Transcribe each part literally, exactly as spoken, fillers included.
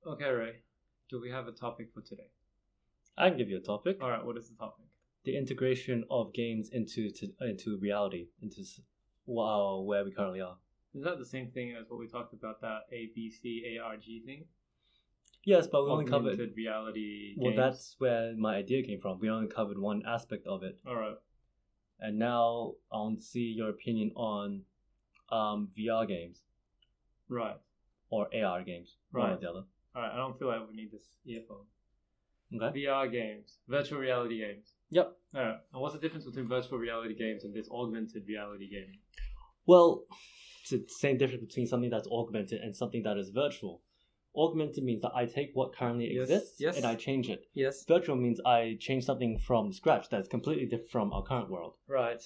Okay, Ray. Do we have a topic for today? I can give you a topic. All right. What is the topic? The integration of games into to, into reality, into s- wow, where we currently are. Is that the same thing as what we talked about, that A B C A R G thing? Yes, but we only Augmented covered. reality Well, games. that's where my idea came from. We only covered one aspect of it, All right. and now I want to see your opinion on um, V R games Right. or A R games. One or Right. the other. All right. I don't feel like we need this earphone. Okay. V R games, virtual reality games. Yep. All right. And what's the difference between virtual reality games and this augmented reality gaming? Well, it's the same difference between something that's augmented and something that is virtual. Augmented means that I take what currently Yes, exists yes. and I change it. Yes. Virtual means I change something from scratch that's completely different from our current world. Right.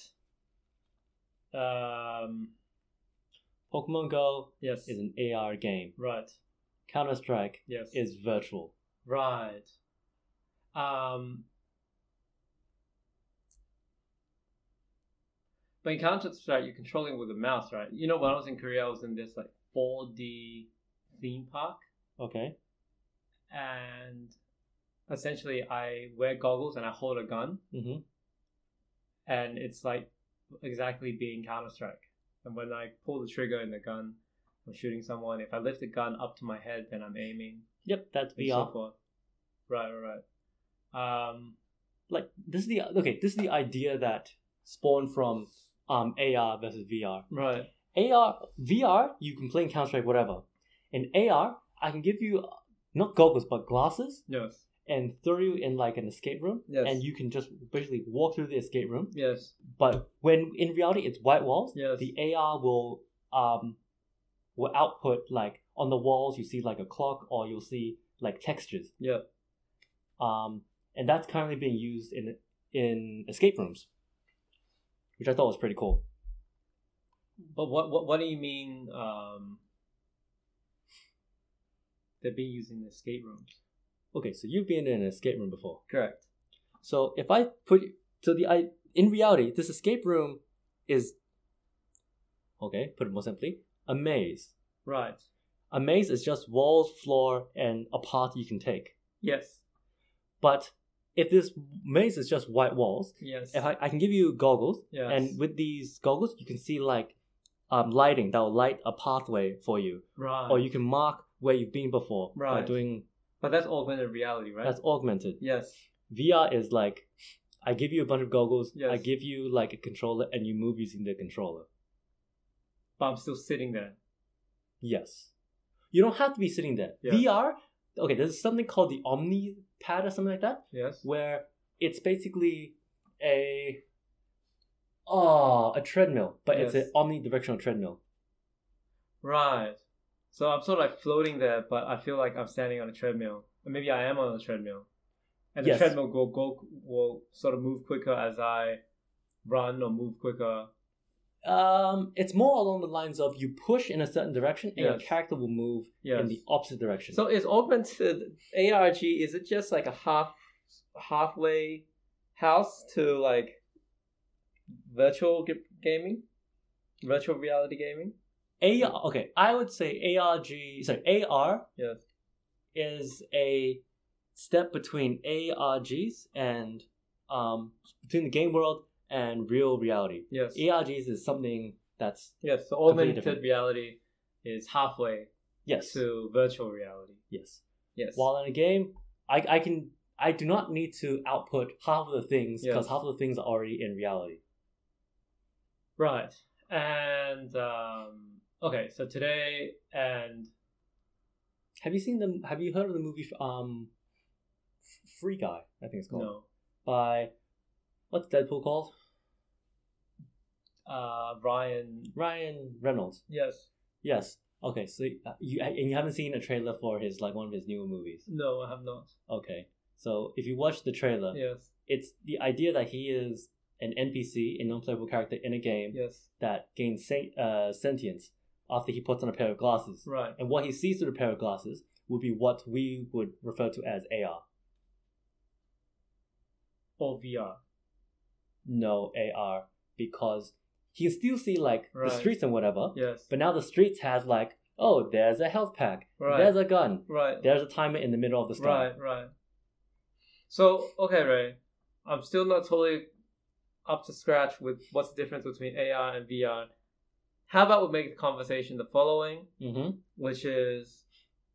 Um. Pokemon Go Yes. is an A R game. Right. Counter-Strike Yes. is virtual. Right. Um. But in Counter Strike, you're controlling with a mouse, right? You know, when I was in Korea, I was in this like four D theme park, Okay. and essentially, I wear goggles and I hold a gun, Mm-hmm. and it's like exactly being Counter Strike. And when I pull the trigger in the gun, I'm shooting someone. If I lift the gun up to my head, then I'm aiming. Yep, that's And V so R. forth. Right, right, right. Um, Like this is the okay. This is the idea that spawned from um A R versus V R. right. A R, V R, you can play in Counter Strike whatever. In A R, I can give you uh, not goggles but glasses Yes. and throw you in like an escape room, Yes. and you can just basically walk through the escape room. Yes. But when in reality it's white walls, Yes. the A R will um will output like on the walls you see like a clock or you'll see like textures. Yeah. Um, and that's currently being used in in escape rooms, which I thought was pretty cool. But what what what do you mean? Um, they're being used in escape rooms. Okay, so you've been in an escape room before. Correct. So if I put so the I in reality this escape room is okay. Put it more simply, a maze. Right. A maze is just walls, floor, and a path you can take. Yes. But if this maze is just white walls, Yes. if I, I can give you goggles, Yes. and with these goggles you can see like um, lighting that will light a pathway for you, right. or you can mark where you've been before by Right. doing But that's augmented reality, right? that's augmented. Yes. V R is like I give you a bunch of goggles, Yes. I give you like a controller, and you move using the controller. But I'm still sitting there. Yes, you don't have to be sitting there. Yes. V R, okay, there's something called the Omni Pad or something like that, Yes. where it's basically a oh a treadmill, but it's Yes. an omnidirectional treadmill. Right. So I'm sort of like floating there, but I feel like I'm standing on a treadmill. Or maybe I am on a treadmill. And the Yes. treadmill will go will sort of move quicker as I run or move quicker. Um, it's more along the lines of you push in a certain direction, and your Yes. character will move Yes. in the opposite direction. So is augmented A R G, is it just like a half halfway house to like virtual g- gaming? Virtual reality gaming? A R, okay, I would say A R G. Sorry, A R Yes. is a step between A R Gs and um between the game world and real reality. Yes. A R Gs is something that's Yes. So Completely augmented different. reality is halfway yes, to virtual reality. yes. Yes. While in a game, I I can I do not need to output half of the things because Yes. half of the things are already in reality. Right. And um okay, so today and Have you seen them? Have you heard of the movie um F- Free Guy? I think it's called no. by what's Deadpool called? Uh Ryan Ryan Reynolds. Yes. Yes. Okay. So uh, you and you haven't seen a trailer for his like one of his newer movies. No, I have not. Okay. So if you watch the trailer, Yes. it's the idea that he is an N P C, a non-playable character in a game Yes. that gains sen- uh, sentience after he puts on a pair of glasses. Right. And what he sees through the pair of glasses would be what we would refer to as A R. Or V R. No A R, because he can still see like Right. the streets and whatever. Yes. But now the streets have like oh, there's a health pack. Right. There's a gun. Right. There's a timer in the middle of the sky. Right, right. So, okay, Ray, I'm still not totally up to scratch with what's the difference between A R and V R. How about we make the conversation the following, Mm-hmm. which is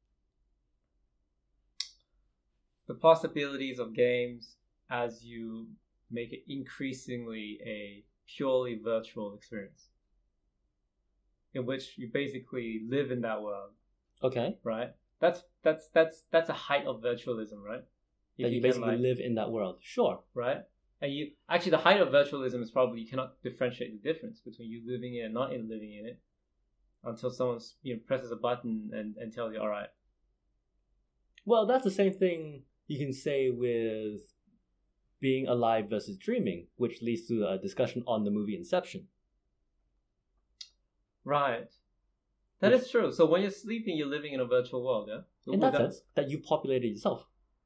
the possibilities of games as you make it increasingly a purely virtual experience, in which you basically live in that world, Okay. right? That's that's that's that's a height of virtualism, right? If That you can, basically like- live in that world. Sure. right? And you actually the height of virtualism is probably you cannot differentiate the difference between you living in it and not in living in it until someone you know presses a button and, and tells you, all right. Well, that's the same thing you can say with being alive versus dreaming, which leads to a discussion on the movie Inception. Right. That is true. So when you're sleeping, you're living in a virtual world, yeah? In that Without- sense, that you populated yourself.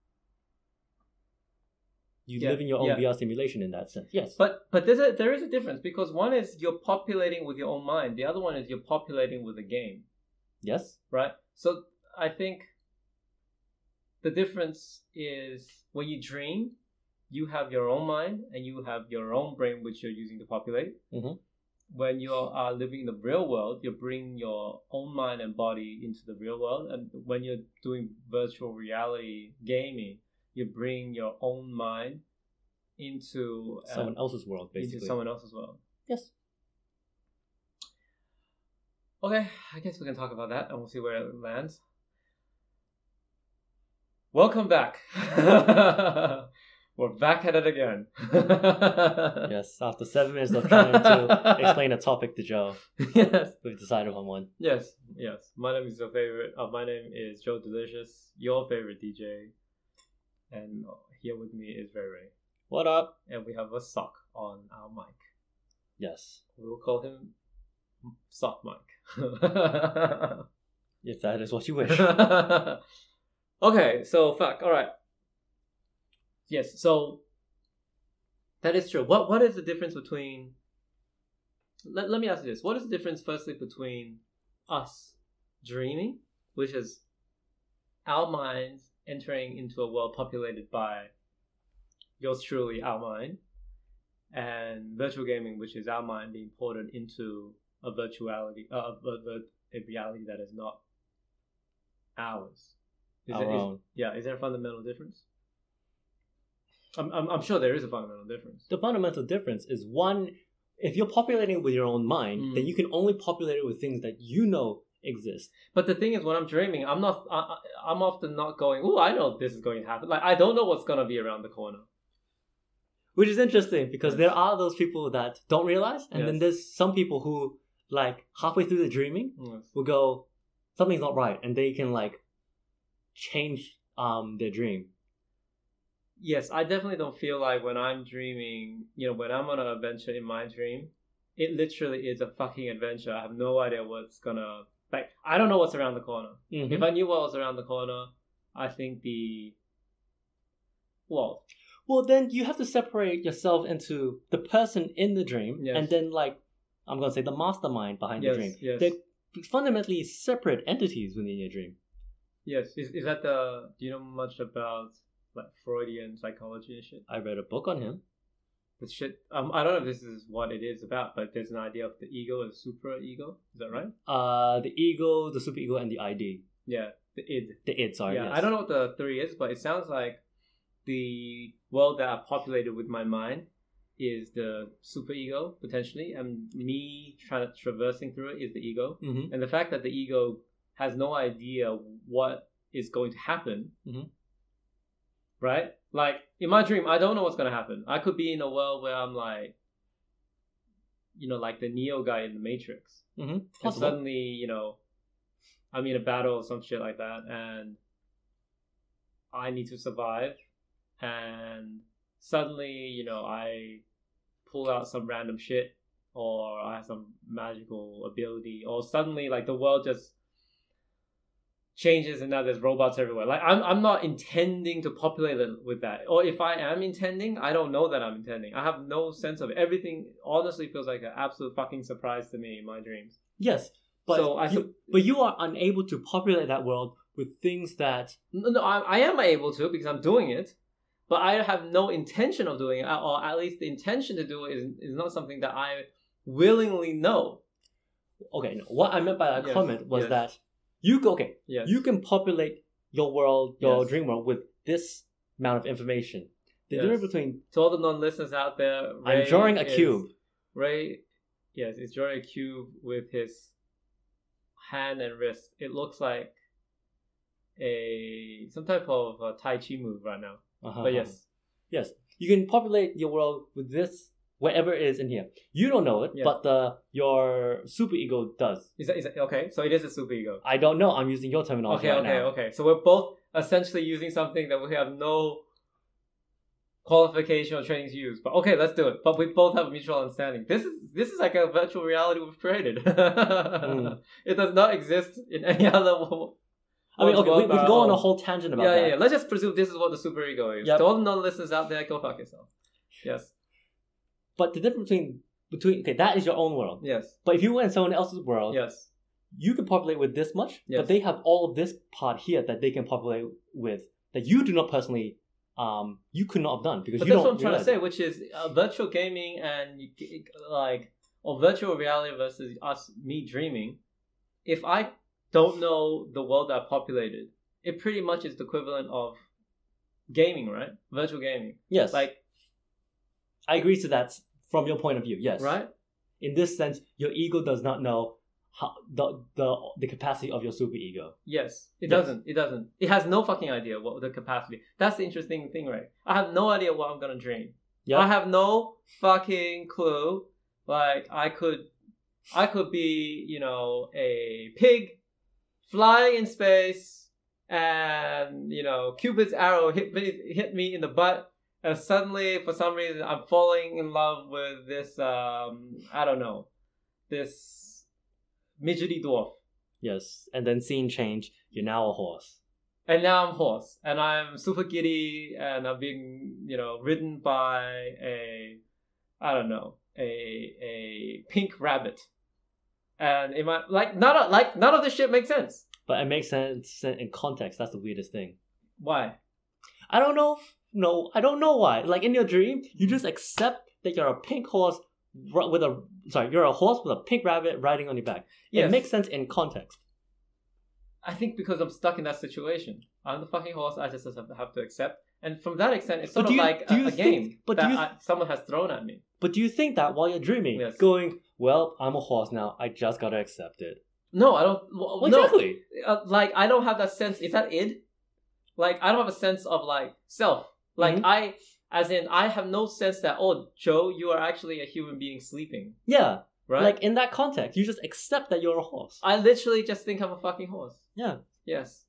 You Yeah, live in your own yeah. V R simulation in that sense. Yes. But but there's a, there is a difference because one is you're populating with your own mind. The other one is you're populating with a game, Yes. right? So I think the difference is when you dream, you have your own mind and you have your own brain which you're using to populate. Mhm. When you are living in the real world, you bring your own mind and body into the real world. And when you're doing virtual reality gaming, you bring your own mind into uh, Someone else's world, basically. into someone else's world. Yes. Okay, I guess we can talk about that and we'll see where it lands. Welcome back. We're back at it again. Yes. After seven minutes of trying to explain a topic to Joe, Yes. we've decided on one. Yes. Yes. My name is your favorite. Uh, my name is Joe Delicious, your favorite D J. And here with me is Ray Ray. What up? And we have a sock on our mic. Yes. We will call him Sock Mike. If that is what you wish. Okay, so fuck. All right. Yes, so that is true. What what is the difference between? Let Let me ask you this: what is the difference, firstly, between us dreaming, which is our minds entering into a world populated by yours truly, our mind, and virtual gaming, which is our mind being ported into a virtuality, uh, a, a, a reality that is not ours. Is Our it, is- own. yeah, is there a fundamental difference? I'm, I'm I'm sure there is a fundamental difference. The fundamental difference is one, if you're populating it with your own mind, Mm. then you can only populate it with things that you know exist. But the thing is, when I'm dreaming, I'm not. I, I- I'm often not going. Oh, I know this is going to happen. Like I don't know what's going to be around the corner. Which is interesting because Yes. there are those people that don't realize, and then Yes. there's some people who, like, halfway through the dreaming, Yes. will go, something's not right, and they can, like, change um their dream. Yes, I definitely don't feel like when I'm dreaming, you know, when I'm on an adventure in my dream, it literally is a fucking adventure. I have no idea what's gonna like. I don't know what's around the corner. Mhm. If I knew what was around the corner, I think the well, Well, then you have to separate yourself into the person in the dream, Yes. and then, like, I'm going to say the mastermind behind Yes, the dream. yes. They're fundamentally separate entities within your dream. yes, is is that the? Do you know much about like Freudian psychology and shit? I read a book on him. The shit. Um, I don't know if this is what it is about, but there's an idea of the ego and super ego. Is that right? Uh, the ego, the superego, and the I D. Yeah, the id. The id, sorry. yeah, yes. I don't know what the theory is, but it sounds like the world that I populated with my mind is the superego potentially, and me trying to traversing through it is the ego. Mm-hmm. And the fact that the ego has no idea what is going to happen, Mhm. right? Like in my dream, I don't know what's going to happen. I could be in a world where I'm like, you know, like the Neo guy in the Matrix. Mm-hmm. And Possible. suddenly, you know, I'm in a battle or some shit like that, and I need to survive. And suddenly, you know, I pull out some random shit, or I have some magical ability, or suddenly, like, the world just changes and now there's robots everywhere. Like, I'm, I'm not intending to populate it with that. Or if I am intending, I don't know that I'm intending. I have no sense of it. Everything honestly feels like an absolute fucking surprise to me in my dreams. Yes, But so I you, sup- but you are unable to populate that world with things that no, no I, I am able to because I'm doing it, but I have no intention of doing it, or at least the intention to do it is, is not something that I willingly know. okay. No, what I meant by that Yes, comment was yes. that you go okay. Yes. You can populate your world, your Yes. dream world, with this amount of information. The Yes. difference between To all the non-listeners out there, Ray I'm drawing a is- cube. Ray, yes, is drawing a cube with his hand and wrist. It looks like a some type of uh, Tai Chi move right now. Uh-huh. But yes, Yes, you can populate your world with this, whatever it is in here. You don't know it, Yes. but the your superego does. is that, is that okay? So it is a superego. I don't know. I'm using your terminology Okay, right okay, now. okay. So we're both essentially using something that we have no qualification or training to use. But okay, let's do it. But we both have mutual understanding. This is this is like a virtual reality we've created. Mm. It does not exist in any other wo- I mean, okay, we, world we by can go our on a own. whole tangent about Yeah, that. yeah, yeah. Let's just presume this is what the superego is. Yep. To all the non-listeners out there, go fuck yourself. Yes, But the difference between between okay, that is your own world. yes, But if you were in someone else's world, yes. you can populate with this much, Yes. but they have all of this part here that they can populate with that you do not personally, um, you could not have done because But you that's don't. what I'm trying to realize say, it. which is uh, virtual gaming and you- like or virtual reality versus us me dreaming. If I don't know the world that I populated, it pretty much is the equivalent of gaming, right? Virtual gaming, Yes, like I agree to that from your point of view. Yes, right? In this sense, your ego does not know how the the the capacity of your superego. Yes, it Yes. doesn't. It doesn't. It has no fucking idea what the capacity. That's the interesting thing, right? I have no idea what I'm gonna dream. Yeah. I have no fucking clue. Like I could, I could be, you know, a pig, fly in space, and you know, Cupid's arrow hit me, hit me in the butt, and suddenly, for some reason, I'm falling in love with this. Um, I don't know, this midgety dwarf. Yes, and then scene change. You're now a horse. And now I'm horse, and I'm super giddy, and I'm being, you know, ridden by a, I don't know, a a pink rabbit, and it might like none of like none of this shit makes sense. But it makes sense in context. That's the weirdest thing. Why? I don't know. No, I don't know why. Like in your dream, you just accept that you're a pink horse ri- with a sorry, you're a horse with a pink rabbit riding on your back. Yes. It makes sense in context. I think because I'm stuck in that situation. I'm the fucking horse. I just have to, have to accept, and from that extent, it's But sort do of you- like do a, you a think- game but do that you- I, someone has thrown at me. But do you think that while you're dreaming, Yes. going, well, I'm a horse now. I just gotta accept it. No, I don't. Well, Well, no. exactly. uh, like I don't have that sense. Is that it? Like I don't have a sense of like self. Like Mhm. I, as in, I have no sense that oh, Joe, you are actually a human being sleeping, Yeah. right? Like in that context, you just accept that you're a horse. I literally just think I'm a fucking horse. Yeah. Yes.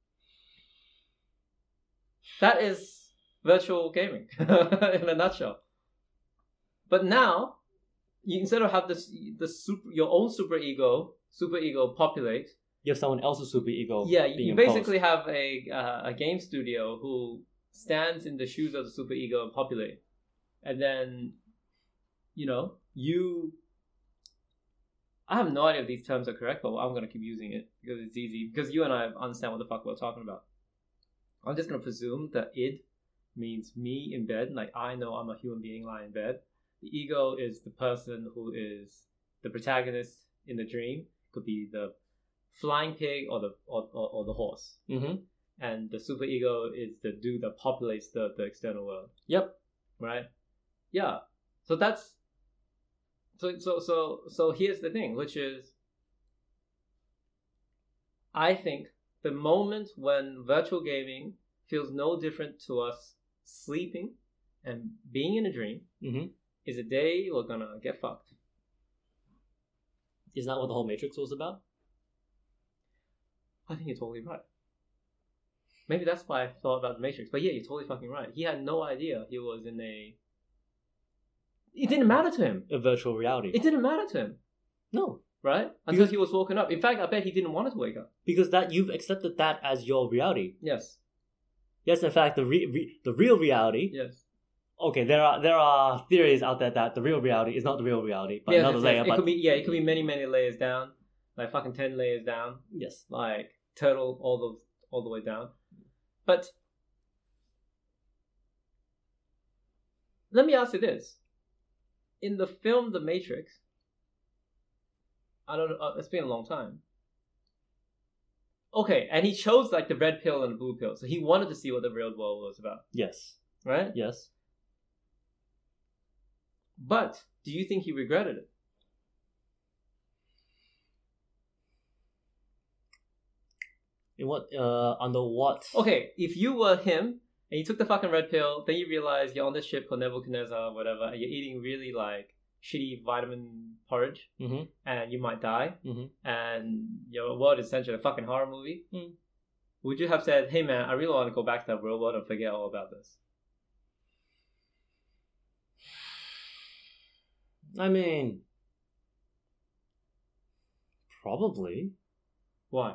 That is virtual gaming in a nutshell. But now, you instead of have this the super your own super ego, super ego populate. You have someone else's superego. Yeah, being you imposed. basically have a uh, a game studio who stands in the shoes of the super ego and populate, and then, you know, you. I have no idea if these terms are correct, but I'm gonna keep using it because it's easy. Because you and I understand what the fuck we're talking about. I'm just gonna presume that id means me in bed, like I know I'm a human being lying in bed. The ego is the person who is the protagonist in the dream. Could be the flying pig or the or, or, or the horse. Mm-hmm. And the superego is the dude that populates the, the external world. Yep. Right? Yeah. So that's so so so so here's the thing, which is I think the moment when virtual gaming feels no different to us sleeping and being in a dream Mm-hmm. is a day we're gonna get fucked. Isn't that what the whole Matrix was about? I think you're totally right. Maybe that's why I thought about the Matrix. But yeah, you're totally fucking right. He had no idea he was in a. It didn't matter to him. A virtual reality. It didn't matter to him, No. right? Until Because- he was woken up. In fact, I bet he didn't want to wake up. Because that you've accepted that as your reality. Yes. Yes, in fact, the re- re- the real reality. Yes. Okay, there are there are theories out there that the real reality is not the real reality, but Yes, another yes, layer. yes. It But could be yeah, it could be many many layers down. like fucking ten layers down, Yes. like turtle all the all the way down. But let me ask you this: in the film The Matrix, I don't know. Uh, it's been a long time. Okay, and he chose like the red pill and the blue pill, so he wanted to see what the real world was about, Yes. right? Yes. But do you think he regretted it? In what? Uh, under what? Okay, if you were him and you took the fucking red pill, then you realize you're on this ship called Nebuchadnezzar, whatever, and you're eating really like shitty vitamin porridge, Mm-hmm. and you might die, Mm-hmm. and your world is essentially a fucking horror movie. Mm. Would you have said, "Hey man, I really want to go back to that real world and forget all about this"? I mean, probably. Why?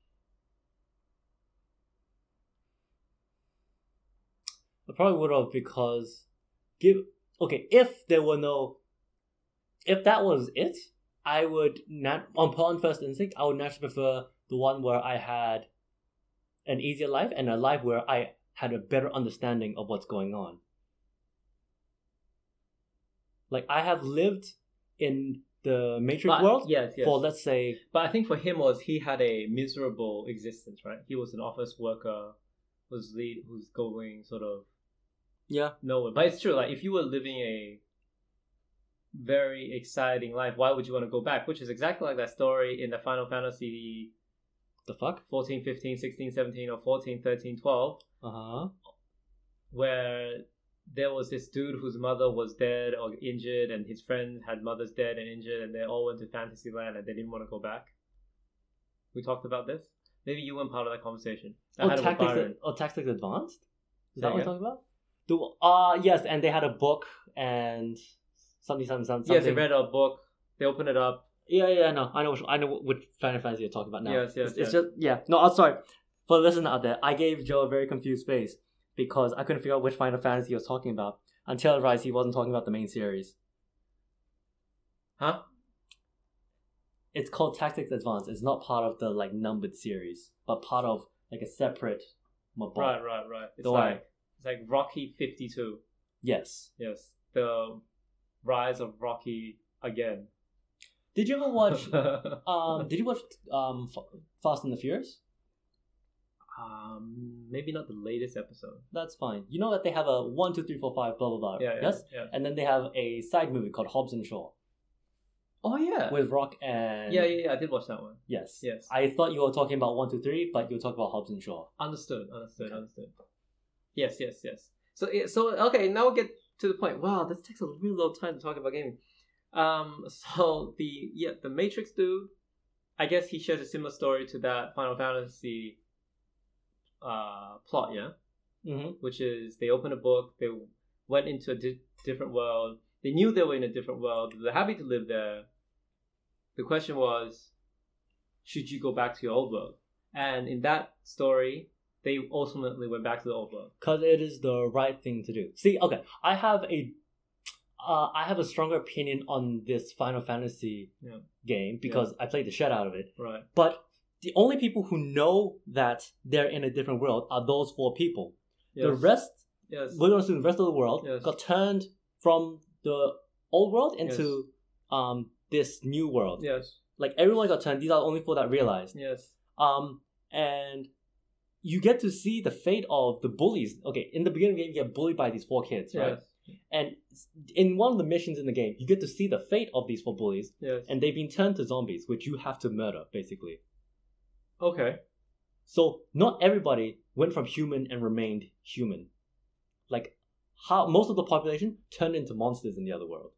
I probably would have because give okay if there were no if that was it, I would not on on first instinct I would naturally prefer the one where I had an easier life and a life where I had a better understanding of what's going on. Like I have lived in the Matrix But- world yes, yes. for let's say But I think for him was he had a miserable existence, right? He was an office worker, was lead, who's going sort of yeah nowhere. But it's true. Like if you were living a very exciting life, why would you want to go back? Which is exactly like that story in the Final Fantasy the fuck fourteen, fifteen, sixteen, seventeen, or fourteen, thirteen, twelve, uh huh where there was this dude whose mother was dead or injured, and his friend had mothers dead and injured, and they all went to Fantasyland and they didn't want to go back. We talked about this. Maybe you weren't part of that conversation. I oh had it with tactics Byron. oh tactics advanced is Say that what you're again? talking about? The uh yes, and they had a book and something something something. Yes, they read a book. They opened it up. Yeah, yeah, no, I know, which, I know which Final Fantasy you're talking about now. Yes, yes, It's, yes. it's just yeah. No, I'm sorry for the listener out there. I gave Joe a very confused face because I couldn't figure out which Final Fantasy he was talking about until I realized he wasn't talking about the main series. Huh? It's called Tactics Advance. It's not part of the like numbered series, but part of like a separate mobile. Right, right, right. It's Don't like worry. it's like Rocky fifty-two. Yes. Yes, the rise of Rocky again. Did you ever watch? um, did you watch um F- Fast and the Furious? um, maybe not the latest episode. That's fine. You know that they have a one, two, three, four, five, blah blah blah. Yeah, yeah, yes. yeah. And then they have a side movie called Hobbs and Shaw Oh yeah. with Rock and yeah, yeah, yeah. I did watch that one. Yes. Yes. I thought you were talking about one, two, three, but you were talking about Hobbs and Shaw. Understood. Understood. Understood. Yes, yes, yes. So, yeah, so okay. Now we get to the point. Wow, this takes a really long time to talk about gaming. Um. So the yeah, the Matrix dude. I guess he shares a similar story to that Final Fantasy uh plot. Yeah. Mm-hmm. Which is they opened a book. They went into a di- different world. They knew they were in a different world. They're happy to live there. The question was, should you go back to your old world? And in that story, they ultimately went back to the old world. Because it is the right thing to do. See, okay, I have a, uh, I have a stronger opinion on this Final Fantasy Yeah. game because I played the shit out of it. Right. But the only people who know that they're in a different world are those four people. Yes. The rest, Yes. we're going to assume the rest of the world Yes. got turned from the old world into um this new world. Yes. Like everyone got turned. These are the only four that realized. Yes. Um, and you get to see the fate of the bullies. Okay, in the beginning of the game, you get bullied by these four kids, right? Yes. And in one of the missions in the game, you get to see the fate of these four bullies, Yes. and they've been turned to zombies, which you have to murder, basically. Okay. So not everybody went from human and remained human. Like how most of the population turned into monsters in the other world.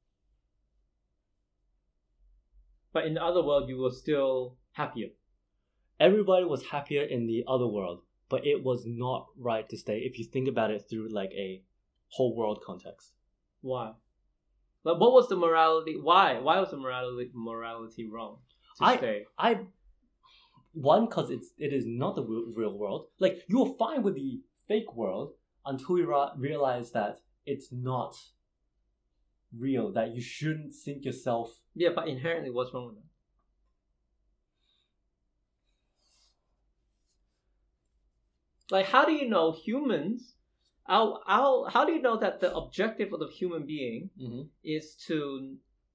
But in the other world, you were still happier. Everybody was happier in the other world, but it was not right to stay if you think about it through like a whole world context. Why? Like, what was the morality? Why? Why was the morality morality wrong to I- stay? I one because it's it is not the real, real world. Like you were fine with the fake world until you ra- realize that it's not real. That you shouldn't sink yourself. Yeah, but inherently, what's wrong with that? Like, how do you know humans? How, how, how do you know that the objective of the human being Mm-hmm. is to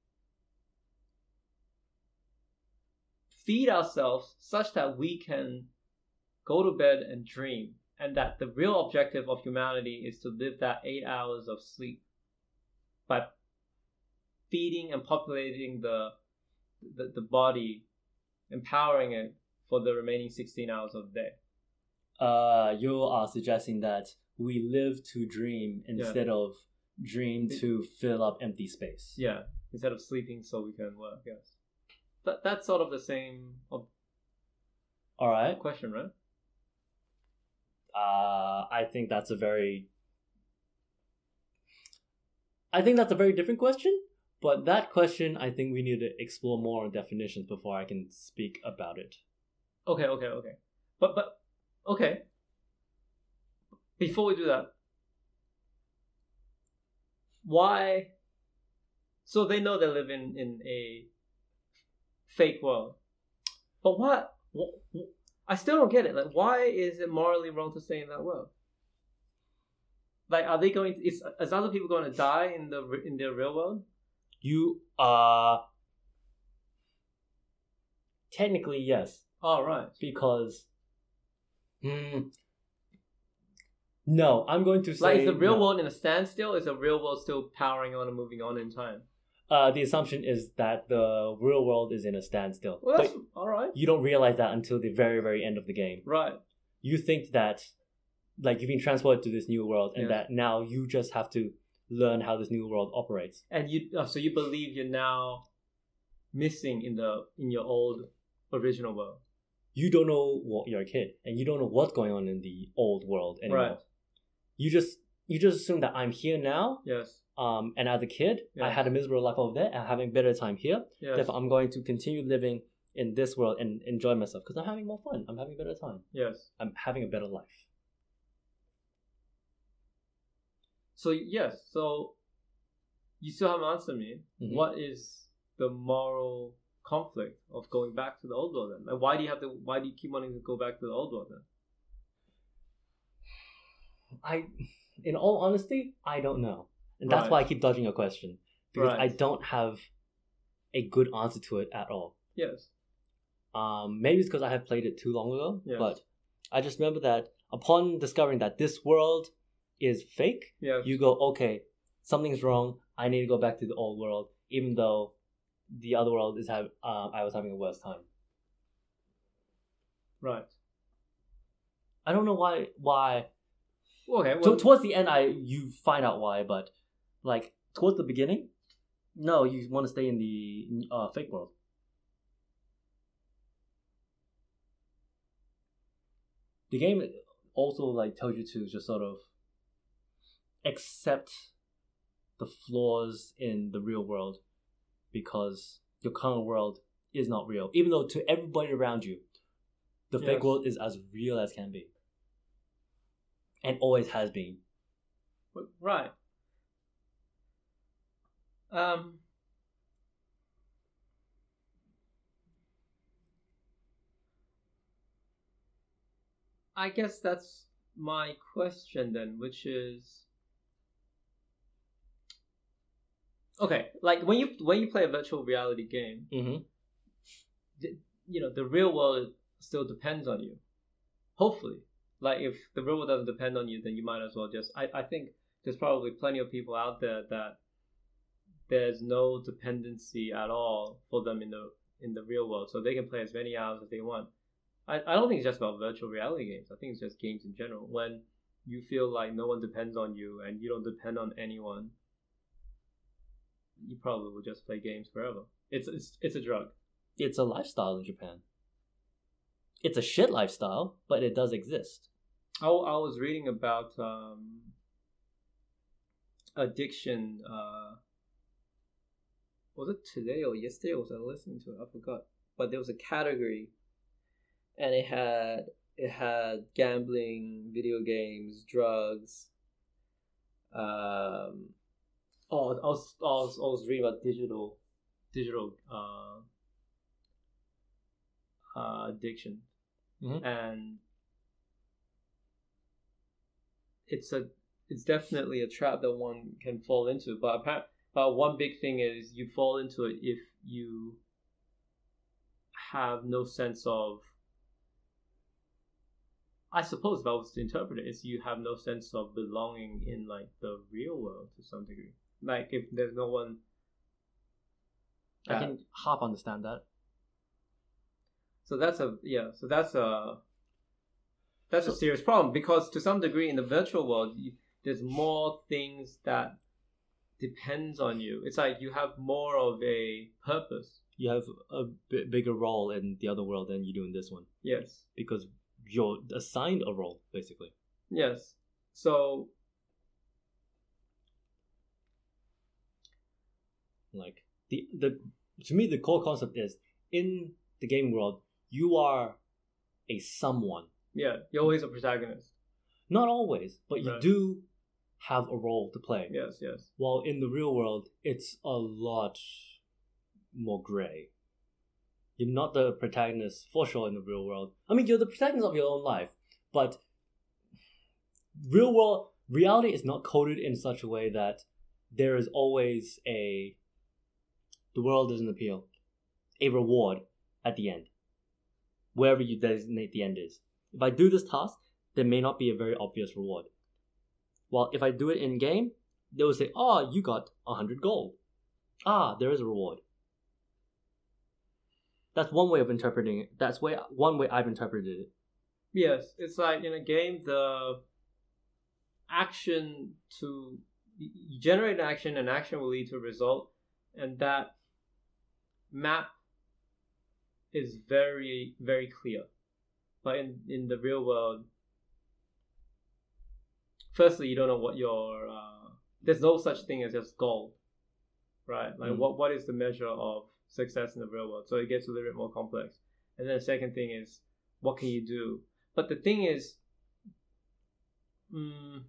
feed ourselves such that we can go to bed and dream, and that the real objective of humanity is to live that eight hours of sleep by feeding and populating the the, the body, empowering it for the remaining sixteen hours of the day. Uh, you are suggesting that we live to dream instead of dream to fill up empty space. Yeah, instead of sleeping so we can work. Yes, that that's sort of the same ob- All right. question, right? Uh, I think that's a very. I think that's a very different question, but that question I think we need to explore more on definitions before I can speak about it. Okay, okay, okay. But but okay. Before we do that, why? So they know they live in, in a fake world, but what? I still don't get it. Like, why is it morally wrong to stay in that world? Like, are they going? To, is is other people going to die in the in their real world? You are. Technically, yes. Oh, right. Because. Hmm. No, I'm going to say. Like, is the real no. world in a standstill? Is the real world still powering on and moving on in time? Uh, the assumption is that the real world is in a standstill. Well, that's But all right. you don't realize that until the very, very end of the game. Right. You think that, like, you've been transported to this new world, and Yeah. that now you just have to learn how this new world operates. And you, oh, so you believe you're now missing in the in your old original world. You don't know what you're a kid, and you don't know what's going on in the old world anymore. Right. You just you just assume that I'm here now. Yes. Um, and as a kid, I Yes. had a miserable life over there, and I'm having better time here. Yes. Therefore, I'm going to continue living in this world and enjoy myself because I'm having more fun. I'm having a better time. Yes. I'm having a better life. So yes. So you still haven't answered me. Mhm. What is the moral conflict of going back to the old world then? Like, why do you have to? Why do you keep wanting to go back to the old world then? I, in all honesty, I don't know, and that's Right. why I keep dodging your question because Right. I don't have a good answer to it at all. Yes. Um, maybe it's because I have played it too long ago, Yes. but I just remember that upon discovering that this world is fake, Yes. you go, okay, something's wrong. I need to go back to the old world, even though the other world is have uh, I was having a worse time. Right. I don't know why. Why? Okay. To, Well, towards the end, I you find out why, but like towards the beginning, no, you want to stay in the uh, fake world. The game also like tells you to just sort of accept the flaws in the real world because your current world is not real, even though to everybody around you, the Yes. fake world is as real as can be, and always has been. right. Um. I guess that's my question then, which is okay. Like when you when you play a virtual reality game, Mm-hmm. the, you know the real world still depends on you. Hopefully, like if the real world doesn't depend on you, then you might as well just. I I think there's probably plenty of people out there that there's no dependency at all for them in the in the real world, so they can play as many hours as they want. I, I don't think it's just about virtual reality games. I think it's just games in general. When you feel like no one depends on you and you don't depend on anyone, you probably will just play games forever. It's it's it's a drug. It's a lifestyle in Japan. It's a shit lifestyle, but it does exist. I, I was reading about um, addiction. Uh, was it today or yesterday? Was I listening to it? I forgot. But there was a category, and it had it had gambling, video games, drugs. Um, oh, I was I was, I was reading about digital, digital uh, uh, addiction, Mhm. and it's a it's definitely a trap that one can fall into. But apparently, but one big thing is you fall into it if you have no sense of. I suppose if I was to interpret it, is you have no sense of belonging in like the real world to some degree. Like if there's no one. I can half understand that. So that's a yeah. So that's a that's So- a serious problem because to some degree in the virtual world, you, there's more things that depends on you. It's like you have more of a purpose. You have a b- bigger role in the other world than you do in this one Yes. because you're assigned a role, basically. Yes. So Like the the to me, the core concept is in the game world, you are a someone. yeah, you're always a protagonist. Not always, but you Right. do have a role to play. Yes. Yes. While in the real world, it's a lot more gray. You're not the protagonist for sure in the real world. I mean, you're the protagonist of your own life, but real world reality is not coded in such a way that there is always a the world doesn't appeal a reward at the end, wherever you designate the end is. If I do this task, there may not be a very obvious reward. Well, if I do it in game, they will say, "Oh, you got a hundred gold. Ah, there is a reward." That's one way of interpreting it. That's way one way I've interpreted it. Yes, it's like in a game, the action to you generate an action, and action will lead to a result, and that map is very very clear. But in in the real world, firstly, you don't know what your uh, there's no such thing as just gold, right? Like Mm. what what is the measure of success in the real world? So it gets a little bit more complex. And then the second thing is, what can you do? But the thing is, mm,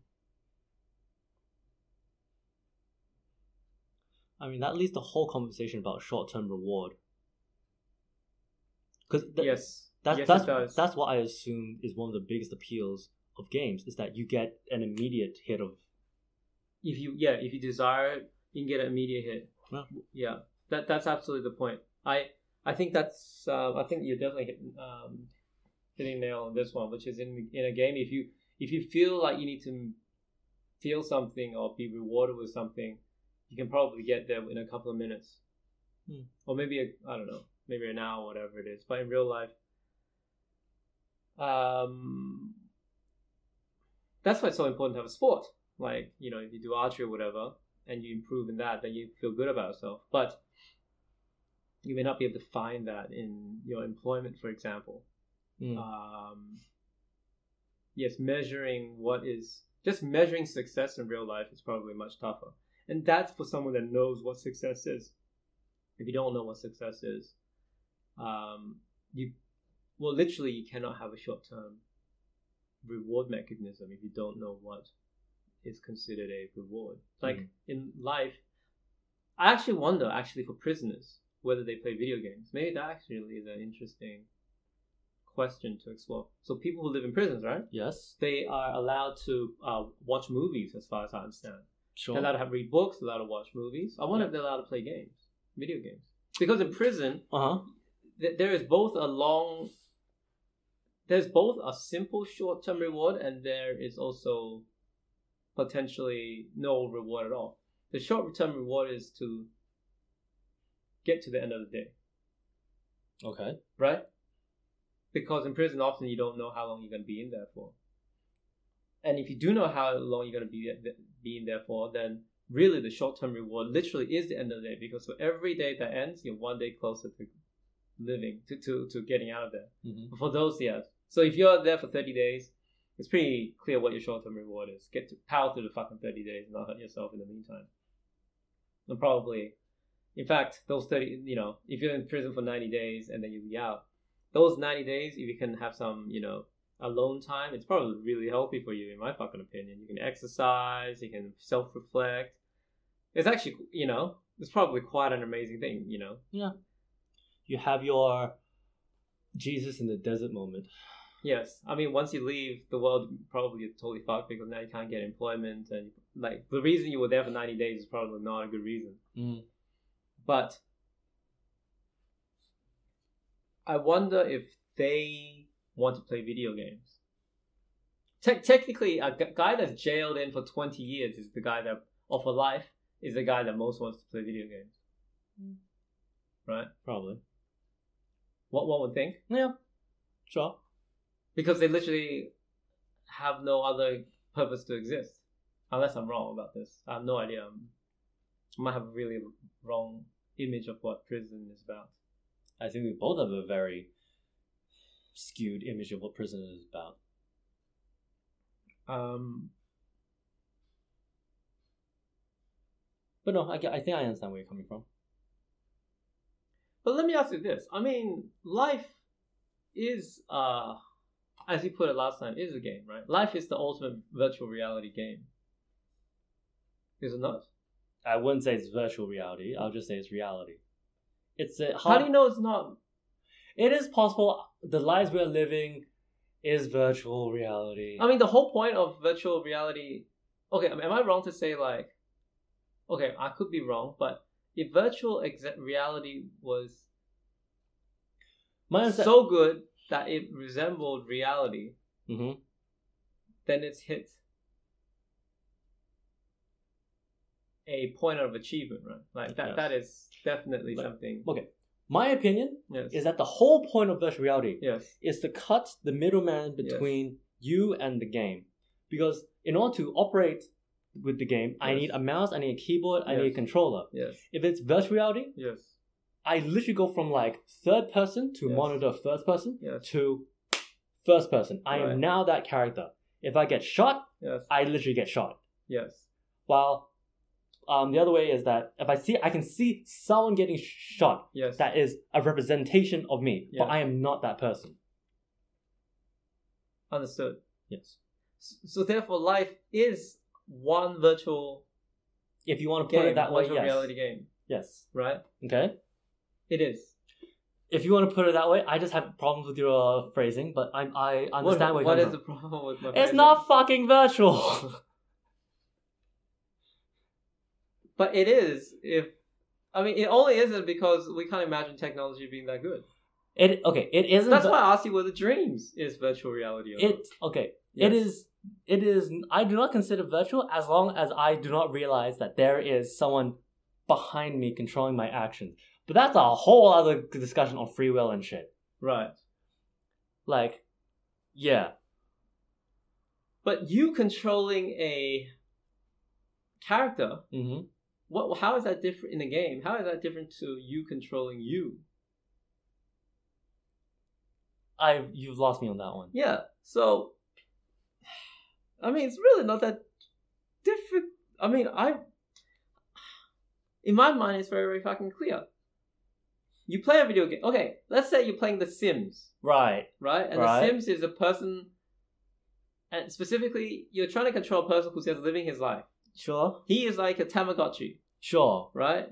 I mean, that leads the whole conversation about short-term reward. Because yes, that's yes, that's it does. that's what I assume is one of the biggest appeals of games is that you get an immediate hit of. If you yeah, if you desire it, you can get an immediate hit. Yeah. Yeah, that that's absolutely the point. I I think that's uh, I think you're definitely hitting, um, hitting nail on this one, which is in in a game if you if you feel like you need to feel something or be rewarded with something, you can probably get there in a couple of minutes, Hmm. or maybe a, I don't know, maybe an hour, whatever it is. But in real life, um, that's why it's so important to have a sport. Like, you know, if you do archery or whatever, and you improve in that, then you feel good about yourself. But you may not be able to find that in your employment, for example. Mm. Um, yes, measuring what is just measuring success in real life is probably much tougher, and that's for someone that knows what success is. If you don't know what success is, um, you well, literally, you cannot have a short-term reward mechanism if you don't know what is considered a reward. Like Mm. in life, I actually wonder, actually, for prisoners, whether they play video games. Maybe that actually is an interesting question to explore. So people who live in prisons, right? Yes, They are allowed to uh, watch movies, as far as I understand. sure. They're allowed to have read books, allowed to watch movies. I wonder Yeah. if they're allowed to play games, video games. Because in prison, Uh huh. th- there is both a long, there's both a simple short-term reward, and there is also potentially no reward at all. The short-term reward is to get to the end of the day, Okay. right? Because in prison, often you don't know how long you're going to be in there for. And if you do know how long you're going to be be in there for, then really the short-term reward literally is the end of the day, because for every day that ends, you're one day closer to living, to, to, to getting out of there. Mm-hmm. But for those, yeah. So if you're there for thirty days, it's pretty clear what your short-term reward is. Get to power through the fucking thirty days and not hurt yourself in the meantime. And probably, in fact, those thirty, you know, if you're in prison for ninety days and then you'll be out, those ninety days, if you can have some, you know, alone time, it's probably really healthy for you, in my fucking opinion. You can exercise, you can self-reflect. It's actually, you know, it's probably quite an amazing thing, you know. Yeah. You have your Jesus in the desert moment. Yes, I mean once you leave, the world probably is totally fucked because now you can't get employment, and like the reason you were there for ninety days is probably not a good reason. Mm. But I wonder if they want to play video games. Te- technically, a g- guy that's jailed in for twenty years is the guy that, or for life, is the guy that most wants to play video games. Mm. Right? Probably. What one would think? Yeah. Sure. Because they literally have no other purpose to exist. Unless I'm wrong about this. I have no idea. I'm, I might have a really wrong image of what prison is about. I think we both have a very skewed image of what prison is about. Um, But no, I, get- I think I understand where you're coming from. but let me ask you this. I mean, life is, uh, as you put it last time, is a game, right? Life is the ultimate virtual reality game. Is it not? I wouldn't say it's virtual reality. I'll just say it's reality. It's a How do you know it's not? It is possible the lives we're living is virtual reality. I mean, the whole point of virtual reality. Okay, am I wrong to say like? Okay, I could be wrong, but if virtual exa- reality was My understa- so good that it resembled reality, Mhm. then it's hit a point of achievement, right? Like that. Yes. That is definitely Like- something. Okay. My opinion Yes. is that the whole point of virtual reality Yes. is to cut the middleman between you and the game. Because in order to operate with the game, I Yes. need a mouse, I need a keyboard, I need a Yes. controller. Yes. If it's virtual reality, Yes. I literally go from like third person to Yes. monitor first person Yes. to first person. I Right. am now that character. If I get shot, Yes. I literally get shot. Yes. While um, the other way is that if I see, I can see someone getting shot. Yes. That is a representation of me, but Yes. I am not that person. Understood. Yes. S- So therefore, life is one virtual If you want to put game, it that way, virtual yes. reality game, Yes. right? Okay. It is. If you want to put it that way, I just have problems with your uh, phrasing, but I I understand what, where what you're is the coming problem with my from. It's phrasing? not fucking virtual. But it is. If I mean, it only isn't because we can't imagine technology being that good. It okay. It isn't. That's vi- why I asked you whether dreams is virtual reality or not. It okay. Yes. It is. It is. I do not consider virtual as long as I do not realize that there is someone behind me controlling my actions. But that's a whole other discussion on free will and shit. Right. Like, yeah, But you controlling a character, mm-hmm. what? How is that different in the game? How is that different to you controlling you? I you've lost me on that one. Yeah. So, I mean, it's really not that different. I mean, I, in my mind, it's very, very fucking clear. You play a video game. Okay, let's say you're playing The Sims, Right. right? And Right. The Sims is a person, and specifically, you're trying to control a person who's just living his life. Sure. He is like a Tamagotchi, Sure. right?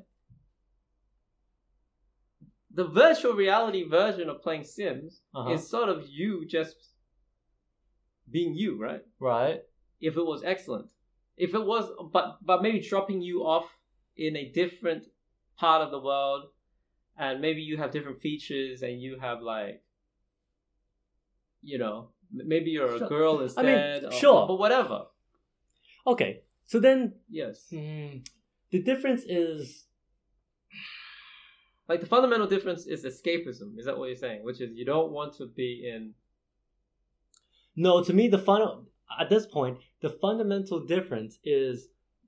The virtual reality version of playing Sims Uh-huh. is sort of you just being you, right? Right. If it was excellent. If it was, but but maybe dropping you off in a different part of the world, and maybe you have different features, and you have like, you know, m- maybe you're a Sure. girl I mean, instead. or- sure. but whatever. Okay. So then, Yes, hmm, the difference is like the fundamental difference is escapism. Is that what you're saying? Which is you don't want to be in. no. To me, the fun at this point, the fundamental difference is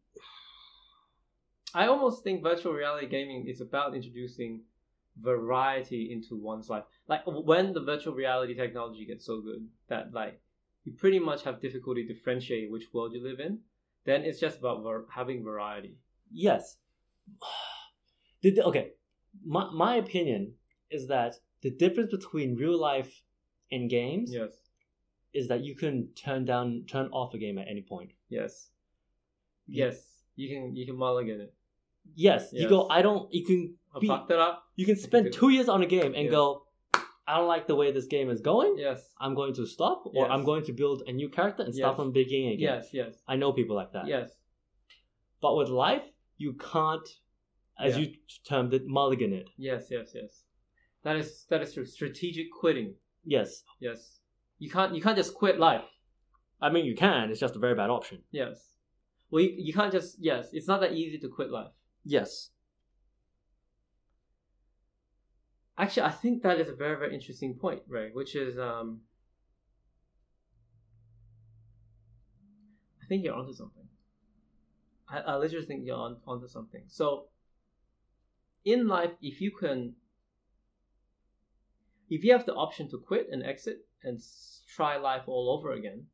I almost think virtual reality gaming is about introducing variety into one's life. Like when the virtual reality technology gets so good that like you pretty much have difficulty differentiating which world you live in, then it's just about ver- having variety. yes. Did okay. My my opinion is that the difference between real life and games Yes, is that you can turn down, turn off a game at any point. yes, yes. You can you can mulligan it. Yes, you Yes. go. I don't. You can I be, fucked it up. You can spend do it. two years on a game and Yeah. go. I don't like the way this game is going. Yes. I'm going to stop, or Yes. I'm going to build a new character and start Yes. from the beginning again. Yes, yes. I know people like that. Yes. But with life, you can't, as Yeah. you termed it, mulligan it. Yes, yes, yes. That is that is true. Strategic quitting. Yes. Yes. You can't you can't just quit life. I mean, you can. It's just a very bad option. Yes. Well, you, you can't just yes. It's not that easy to quit life. Yes. Actually, I think that is a very very interesting point, Ray. Which is um. I think you're onto something. I, I literally think you're on, onto something. So, in life, if you can, if you have the option to quit and exit and s- try life all over again,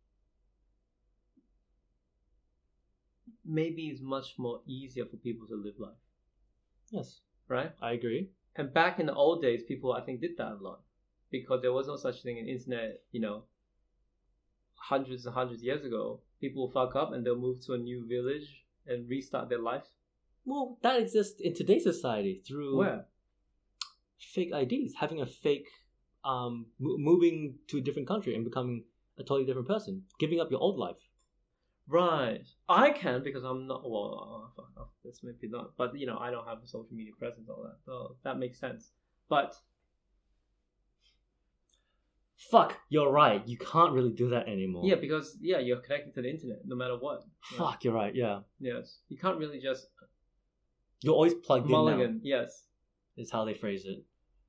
maybe it's much more easier for people to live life, Yes. right? I agree. And back in the old days, people I think did that a lot because there was no such thing in internet. You know, hundreds and hundreds of years ago, people will fuck up and they'll move to a new village and restart their life. Well, that exists in today's society through Where? fake I Ds, having a fake, um, mo- moving to a different country and becoming a totally different person, giving up your old life. Right. I can because I'm not. Well, uh, fuck off. This maybe not. But you know, I don't have a social media presence, all that. So that makes sense. But Fuck, you're right. You can't really do that anymore. yeah, because yeah, you're connected to the internet no matter what. Right? Fuck, you're right. Yeah, Yes. You can't really just you're always plugged in now. mulligan. Yes. Is how they phrase it.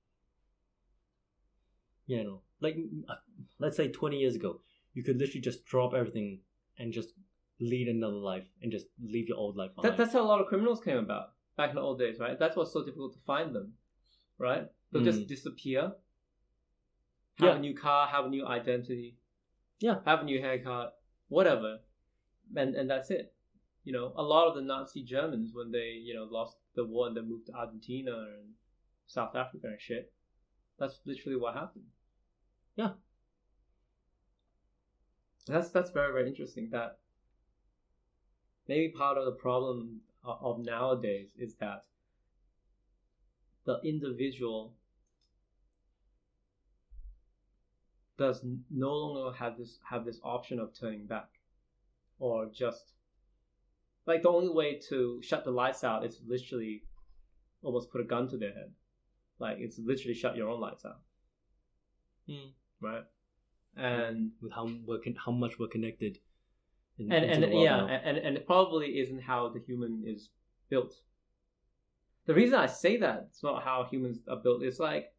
You know, like uh, let's say twenty years ago, you could literally just drop everything and just lead another life and just leave your old life behind. That, that's how a lot of criminals came about back in the old days, right? That's what's so difficult to find them, right? They'll just Mm. disappear. Have Yeah. a new car, have a new identity. Yeah. Have a new haircut, whatever, and and that's it. You know, a lot of the Nazi Germans when they you know lost the war and they moved to Argentina and South Africa and shit. That's literally what happened. Yeah. That's that's very very interesting. That maybe part of the problem of, of nowadays is that the individual does n- no longer have this have this option of turning back, or just like the only way to shut the lights out is literally almost put a gun to their head. Like it's literally shut your own lights out, Mm. right? And With how we're con- how much we're connected. In, and into and the world yeah, now. and and it probably isn't how the human is built. The reason I say that it's not how humans are built. It's like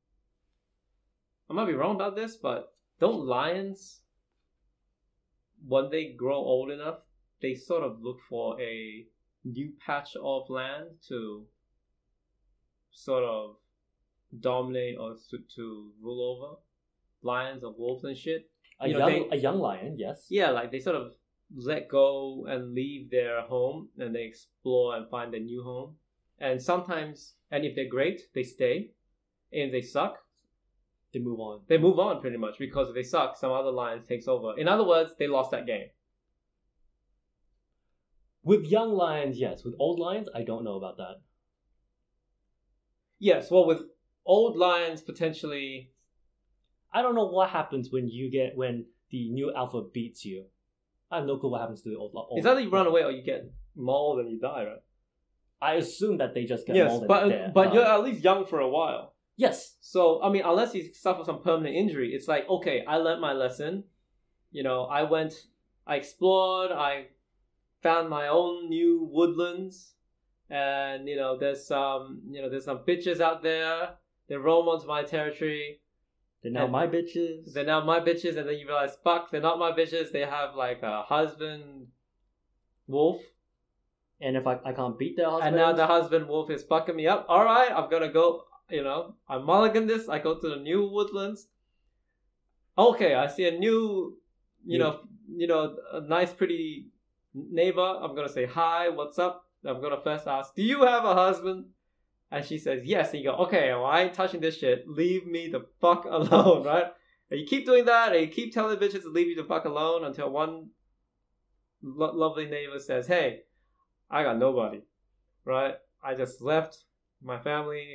I might be wrong about this, but don't lions, when they grow old enough, they sort of look for a new patch of land to sort of dominate or to, to rule over? Lions or wolves and shit. a you know, young they- a young lion, yes. Yeah, like they sort of let go and leave their home and they explore and find a new home. And sometimes, and if they're great, they stay. And if they suck, They move on. they move on pretty much because if they suck, some other lion takes over. In other words, they lost that game. With young lions, yes. With old lions, I don't know about that. Yes, well, with old lions, potentially. I don't know what happens when you get when the new alpha beats you. I have no clue what happens to the old. old It's either you run away or you get mauled and you die, right? I assume that they just get Yes, mauled and but dead- but die. you're at least young for a while. Yes. So, I mean, unless you suffer some permanent injury, it's like, okay, I learned my lesson. You know, I went, I explored, I found my own new woodlands. And, you know, there's some, you know, there's some bitches out there. They roam onto my territory. They're now And- my bitches. They're now my bitches. And then you realize, fuck, they're not my bitches. They have, like, a husband wolf. And if I, I can't beat their husband, And now the husband wolf is fucking me up. All right, I'm gonna go. You know, I mulligan this. I go to the new woodlands. Okay, I see a new, you You- know, you know, a nice, pretty neighbor. I'm gonna say hi. What's up? I'm gonna first ask, do you have a husband? And she says yes. And you go, okay, well, I ain't touching this shit. Leave me the fuck alone, right? And you keep doing that, and you keep telling bitches to leave you the fuck alone until one lo- lovely neighbor says, hey, I got nobody, right? I just left my family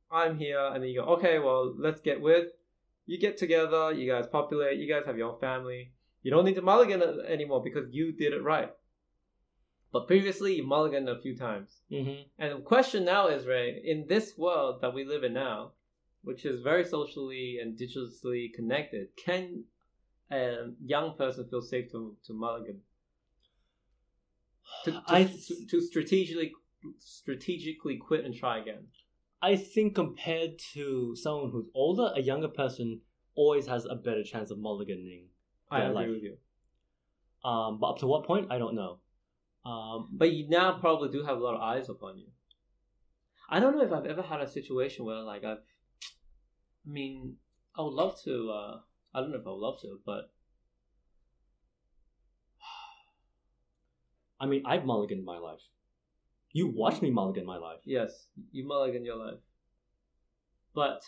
I'm here, and then you go, okay, well, let's get with. You get together, you guys populate, you guys have your own family. You don't need to mulligan anymore because you did it right. But previously, you mulliganed a few times. Mm-hmm. And the question now is, Ray, in this world that we live in now, which is very socially and digitally connected, can a young person feel safe to, to mulligan? To, to, I to, to strategically strategically quit and try again? I think compared to someone who's older, a younger person always has a better chance of mulliganing I their agree life. with you. Um, but up to what point, I don't know. Um, But you now probably do have a lot of eyes upon you. I don't know if I've ever had a situation where, like, I've... I mean, I would love to... Uh, I don't know if I would love to, but... I mean, I've mulliganed my life. You watched me mulligan my life. Yes, you mulligan your life. But...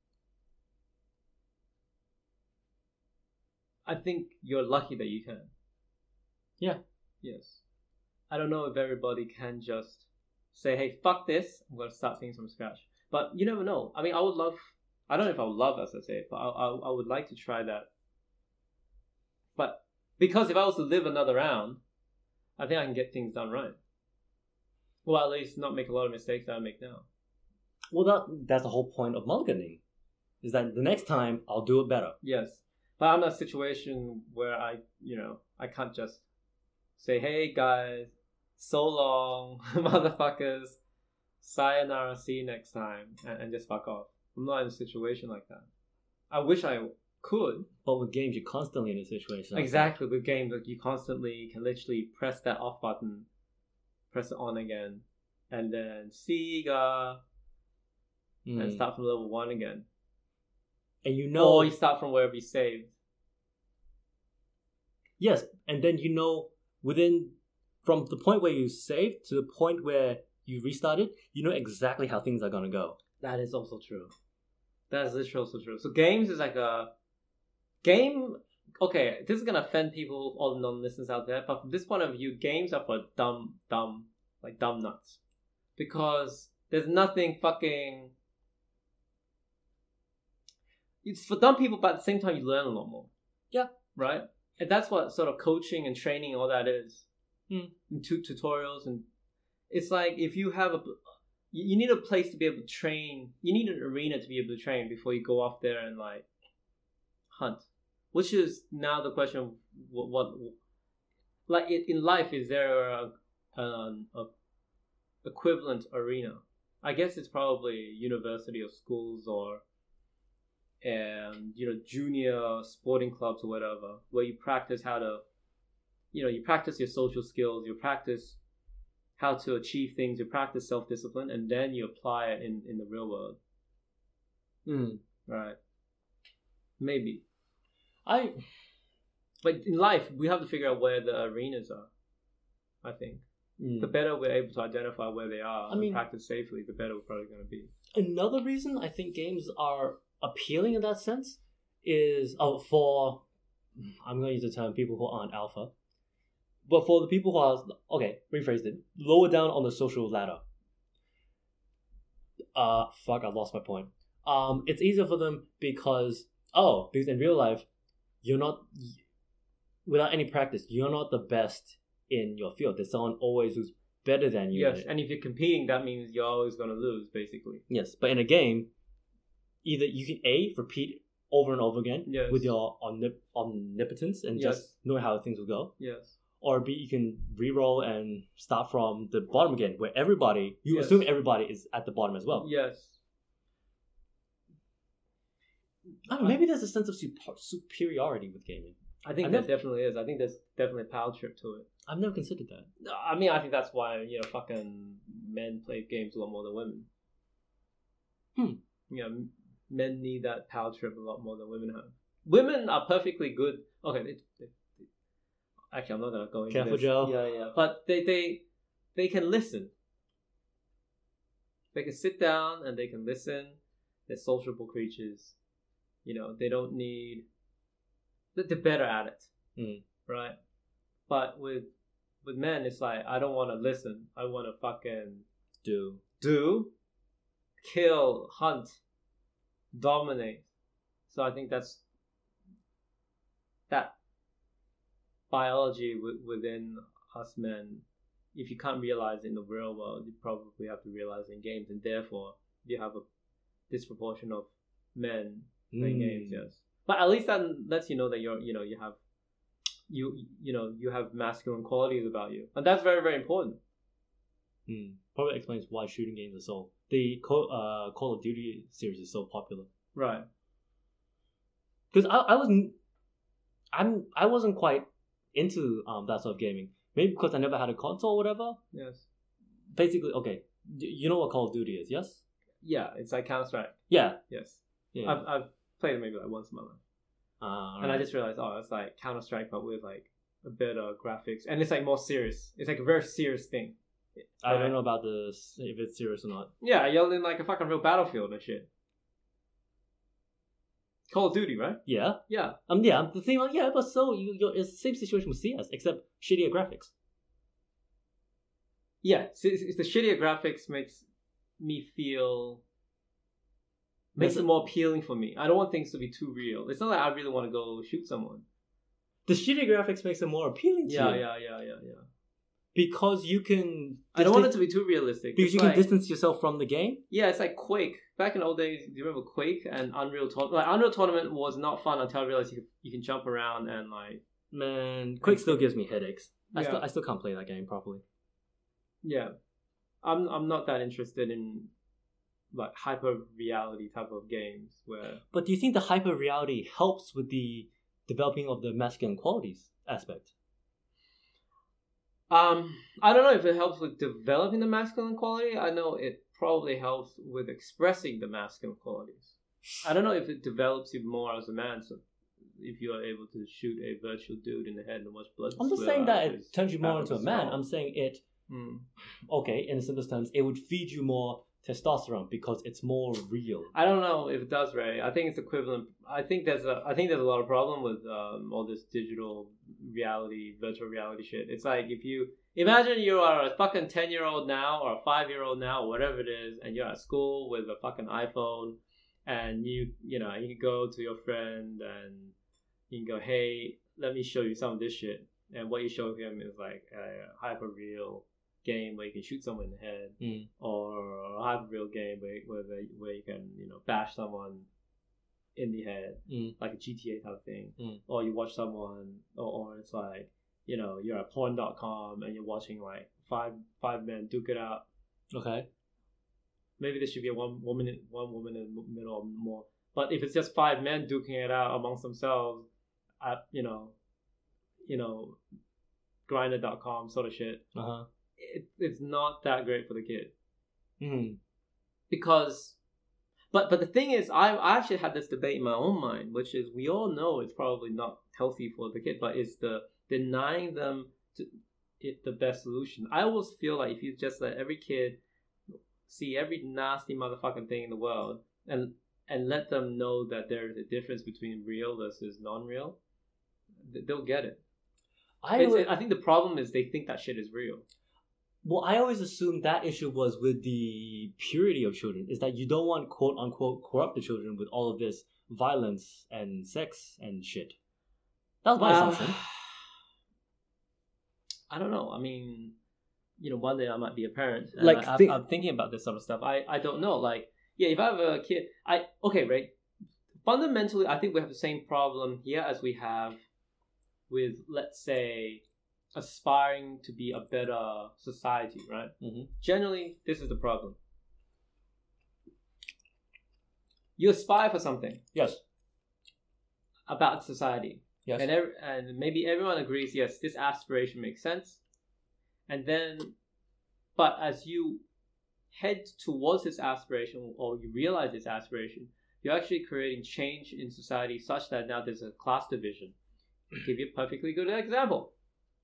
I think you're lucky that you can. Yeah. Yes. I don't know if everybody can just say, hey, fuck this, I'm going to start things from scratch. But you never know. I mean, I would love, I don't know if I would love, as I say, but I, I, I would like to try that. But because if I was to live another round, I think I can get things done right. Well, at least not make a lot of mistakes that I make now. Well, that that's the whole point of mulliganing. Is that the next time, I'll do it better. Yes. But I'm in a situation where I, you know, I can't just say, hey guys, so long, motherfuckers, sayonara, see you next time, and, and just fuck off. I'm not in a situation like that. I wish I could. But with games, you're constantly in a situation like Exactly, with games, like you constantly can literally press that off button, press it on again, and then see ya, that. Mm. and start from level one again. And you know... Or you start from wherever you saved. Yes, and then you know, within... From the point where you saved to the point where you restarted, you know exactly how things are going to go. That is also true. That is literally also true. So games is like a... Game... Okay, this is going to offend people, all the non-listeners out there, but from this point of view, games are for dumb, dumb, like dumb nuts. Because there's nothing fucking... It's for dumb people, but at the same time, you learn a lot more. Yeah. Right? And that's what sort of coaching and training and all that is. Mm. And tu- tutorials. And it's like if you have a... You, you need a place to be able to train. You need an arena to be able to train before you go off there and, like, hunt. Which is now the question of what... what like, in, in life, is there a, a, a equivalent arena? I guess it's probably university or schools or... and you know, junior sporting clubs or whatever, where you practice how to, you know, you practice your social skills, you practice how to achieve things, you practice self-discipline, and then you apply it in, in the real world. Mm. Right. Maybe. I... But in life, we have to figure out where the arenas are, I think. Mm. The better we're able to identify where they are I and mean, practice safely, the better we're probably going to be. Another reason I think games are appealing in that sense is oh for I'm going to use the term people who aren't alpha, but for the people who are okay, rephrased it, lower down on the social ladder. Uh, fuck, I lost my point. Um, it's easier for them because oh, because in real life, you're not without any practice, you're not the best in your field. There's someone always who's better than you. Yes, and if you're competing, that means you're always going to lose, basically. Yes, but in a game, either you can A, repeat over and over again yes. with your omnip- omnipotence and yes. just know how things will go. Yes. Or B, you can re-roll and start from the bottom again, where everybody, you yes. assume everybody is at the bottom as well. Yes. I don't know, maybe there's a sense of super- superiority with gaming. I think I've there never, definitely is. I think there's definitely a power trip to it. I've never considered that. I mean, I think that's why, you know, fucking men play games a lot more than women. Hmm. You know, men need that power trip a lot more than women have. Women are perfectly good. Okay, they, they, they, actually, I'm not gonna go into Careful, this. Joe. Yeah, yeah. But they, they, they can listen. They can sit down and they can listen. They're sociable creatures. You know, they don't need. They're better at it, mm. right? But with with men, it's like I don't want to listen. I want to fucking do do. kill, hunt, dominate. So I think that's that biology w- within us men. If you can't realize it in the real world, you probably have to realize it in games, and therefore you have a disproportion of men playing Mm. games. Yes, but at least that lets you know that you're, you know, you have, you you know, you have masculine qualities about you, and that's very very important. Mm. Probably explains why shooting games are so the Call, uh, Call of Duty series is so popular. Right. Because I, I wasn't, I'm I wasn't quite into um that sort of gaming. Maybe because I never had a console or whatever. Yes. Basically, okay, d- you know what Call of Duty is, yes? Yeah, it's like Counter Strike. Yeah. Yes. Yeah. I've I've played it maybe like once in my life, Uh, and I just realized, oh, it's like Counter Strike but with like a better graphics, and it's like more serious. It's like a very serious thing. I Right? don't know about the if it's serious or not. Yeah, you're in like a fucking real battlefield and shit. Call of Duty, right? Yeah. Yeah. Um. Yeah. The thing, like, yeah, but so you, you're it's the same situation with C S, except shittier graphics. Yeah. So it's, it's the shittier graphics makes me feel makes Does it it- more appealing for me. I don't want things to be too real. It's not like I really want to go shoot someone. The shittier graphics makes it more appealing to Yeah, you. yeah, yeah, yeah, yeah. Because you can. I don't want it distan- to be too realistic. Because It's you like, can distance yourself from the game. yeah, it's like Quake. Back in the old days, do you remember Quake and Unreal Tournament? Like Unreal Tournament was not fun until I realized you, you can jump around and like Man, Quake still gives me headaches. I Yeah. still I still can't play that game properly. yeah. I'm I'm not that interested in like hyper reality type of games where But do you think the hyper reality helps with the developing of the masculine qualities aspect? um I don't know if it helps with developing the masculine quality. I know it probably helps with expressing the masculine qualities. I don't know if it develops you more as a man. So if you are able to shoot a virtual dude in the head and watch blood, I'm not spill saying out that of it his turns you more back into of a his man. skull. I'm saying it, Mm. okay, in the simplest terms, it would feed you more testosterone because it's more real. I don't know if it does, Ray. I think it's equivalent. I think there's a. I think there's a lot of problem with um, all this digital reality, virtual reality shit. It's like if you imagine you are a fucking ten year old now or a five year old now or whatever it is, and you're at school with a fucking iPhone, and you you know you can go to your friend and you can go, hey, let me show you some of this shit, and what you show him is like a hyper real game where you can shoot someone in the head, Mm. or a hyper real game where where they, where you can you know bash someone in the head, Mm. like a G T A type of thing, Mm. or you watch someone, or, or it's like you know you're at porn dot com and you're watching like five five men duke it out. Okay. Maybe there should be a one woman in, one woman in the middle or more. But if it's just five men duking it out amongst themselves, at you know, you know, grinder dot com sort of shit, Uh huh. it, it's not that great for the kid. Mm. Because but but the thing is I, I actually had this debate in my own mind, which is we all know it's probably not healthy for the kid, but it's the denying them to it the best solution. I always feel like if you just let every kid see every nasty motherfucking thing in the world and and let them know that there's a difference between real versus non-real, th- they'll get it. I It's- would- I think the problem is they think that shit is real. Well, I always assumed that issue was with the purity of children, is that you don't want quote unquote corrupt the children with all of this violence and sex and shit. That was my Uh, assumption. I don't know. I mean, you know, one day I might be a parent. And Like, I, thi- I'm thinking about this sort of stuff. I, I don't know. Like, yeah, if I have a kid, I okay, right? Fundamentally, I think we have the same problem here as we have with, let's say, aspiring to be a better society, right? Mhm. Generally, this is the problem. You aspire for something Yes. about society. Yes. And ev- and maybe everyone agrees, yes, this aspiration makes sense. And then, but as you head towards this aspiration, or you realize this aspiration, you're actually creating change in society such that now there's a class division. I'll give you a perfectly good example.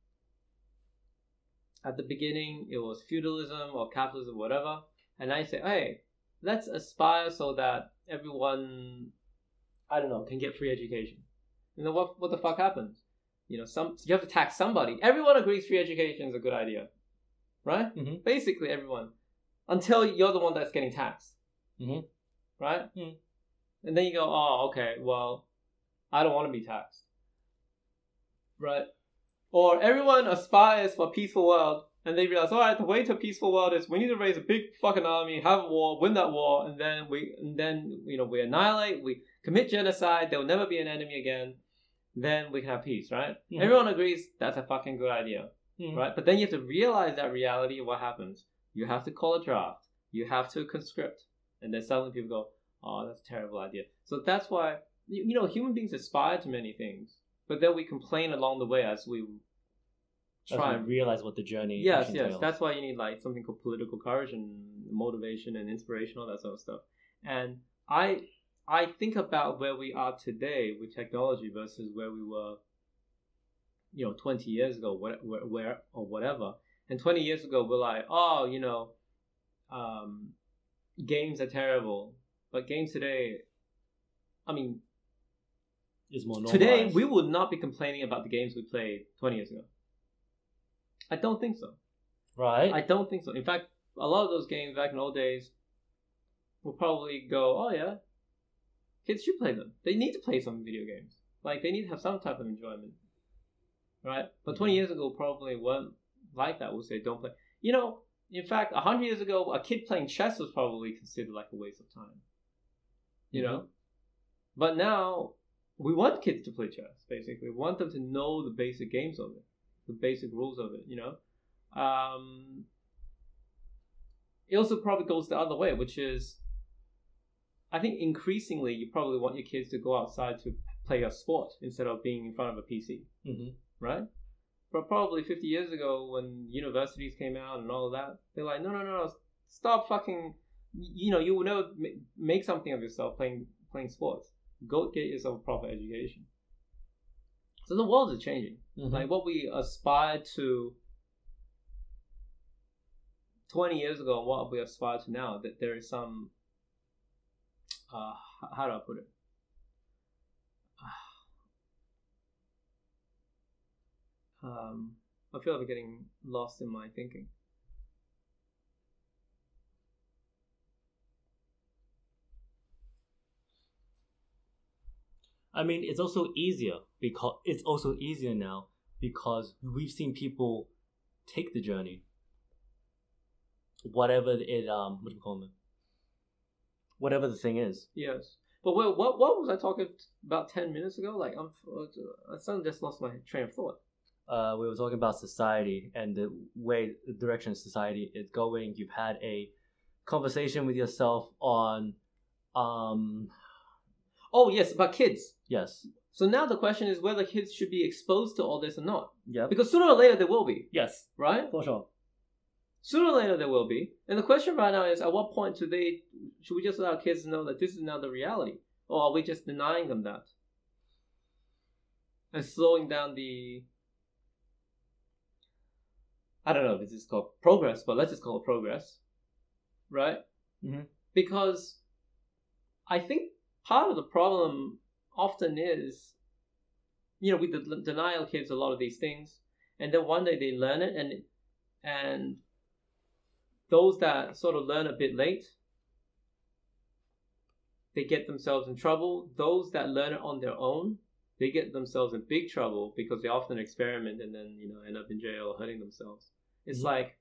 At the beginning, it was feudalism or capitalism, whatever. And now you say, hey, let's aspire so that everyone, I don't know, can get free education. You know what? What the fuck happens? You know, some you have to tax somebody. Everyone agrees free education is a good idea, right? Mhm. Basically, everyone, until you're the one that's getting taxed. Mm-hmm. right? Mm. And then you go, oh, okay, well, I don't want to be taxed, right? Or everyone aspires for a peaceful world, and they realize, all right, the way to a peaceful world is we need to raise a big fucking army, have a war, win that war, and then we, and then you know, we annihilate, we commit genocide. There will never be an enemy again. Then we can have peace, right? Mm-hmm. Everyone agrees that's a fucking good idea, mm-hmm. right? But then you have to realize that reality. What happens? You have to call a draft. You have to conscript, and then suddenly people go, oh, that's a terrible idea. So that's why, you know, human beings aspire to many things, but then we complain along the way as we try and realize what the journey yes yes entails. That's why you need like something called political courage and motivation and inspiration, all that sort of stuff. And I I think about where we are today with technology versus where we were, you know, twenty years ago, where, where, where or whatever. And twenty years ago, we're like, oh, you know, um, games are terrible. But games today, I mean, is more normalized. Today, we would not be complaining about the games we played twenty years ago. I don't think so. Right. I don't think so. In fact, a lot of those games back in the old days will probably go, oh yeah, kids should play them. They need to play some video games. Like, they need to have some type of enjoyment. Right? But twenty years ago probably weren't like that. We'll say, don't play. You know, in fact, one hundred years ago, a kid playing chess was probably considered like a waste of time. You mm-hmm. know? But now, we want kids to play chess, basically. We want them to know the basic games of it. The basic rules of it, you know? Um, it also probably goes the other way, which is, I think increasingly you probably want your kids to go outside to play a sport instead of being in front of a P C, mm-hmm. right? But probably fifty years ago when universities came out and all of that, they're like, no, no, no, no, stop fucking, you know, you will never make something of yourself playing playing sports. Go get yourself a proper education. So the world is changing. Mm-hmm. Like what we aspired to twenty years ago and what we aspire to now, that there is some, uh, how do I put it? Um, I feel like I'm getting lost in my thinking. I mean, it's also easier because it's also easier now because we've seen people take the journey, whatever it um, what do you call it? Whatever the thing is. Yes, but what what what was I talking about ten minutes ago? Like I'm, I suddenly just lost my train of thought. Uh, we were talking about society and the way, the direction society is going. You've had a conversation with yourself on, um, oh yes, about kids. Yes. So now the question is whether kids should be exposed to all this or not. Yeah. Because sooner or later there will be. Yes. Right? For sure. Sooner or later there will be. And the question right now is, at what point do they, should we just allow kids to know that this is now the reality? Or are we just denying them that? And slowing down the, I don't know if this is called progress, but let's just call it progress. Right? Mm-hmm. Because I think part of the problem often is, you know, we de- deny kids a lot of these things, and then one day they learn it, and and those that sort of learn a bit late, they get themselves in trouble. Those that learn it on their own, they get themselves in big trouble because they often experiment and then, you know, end up in jail or hurting themselves. It's mm-hmm. like,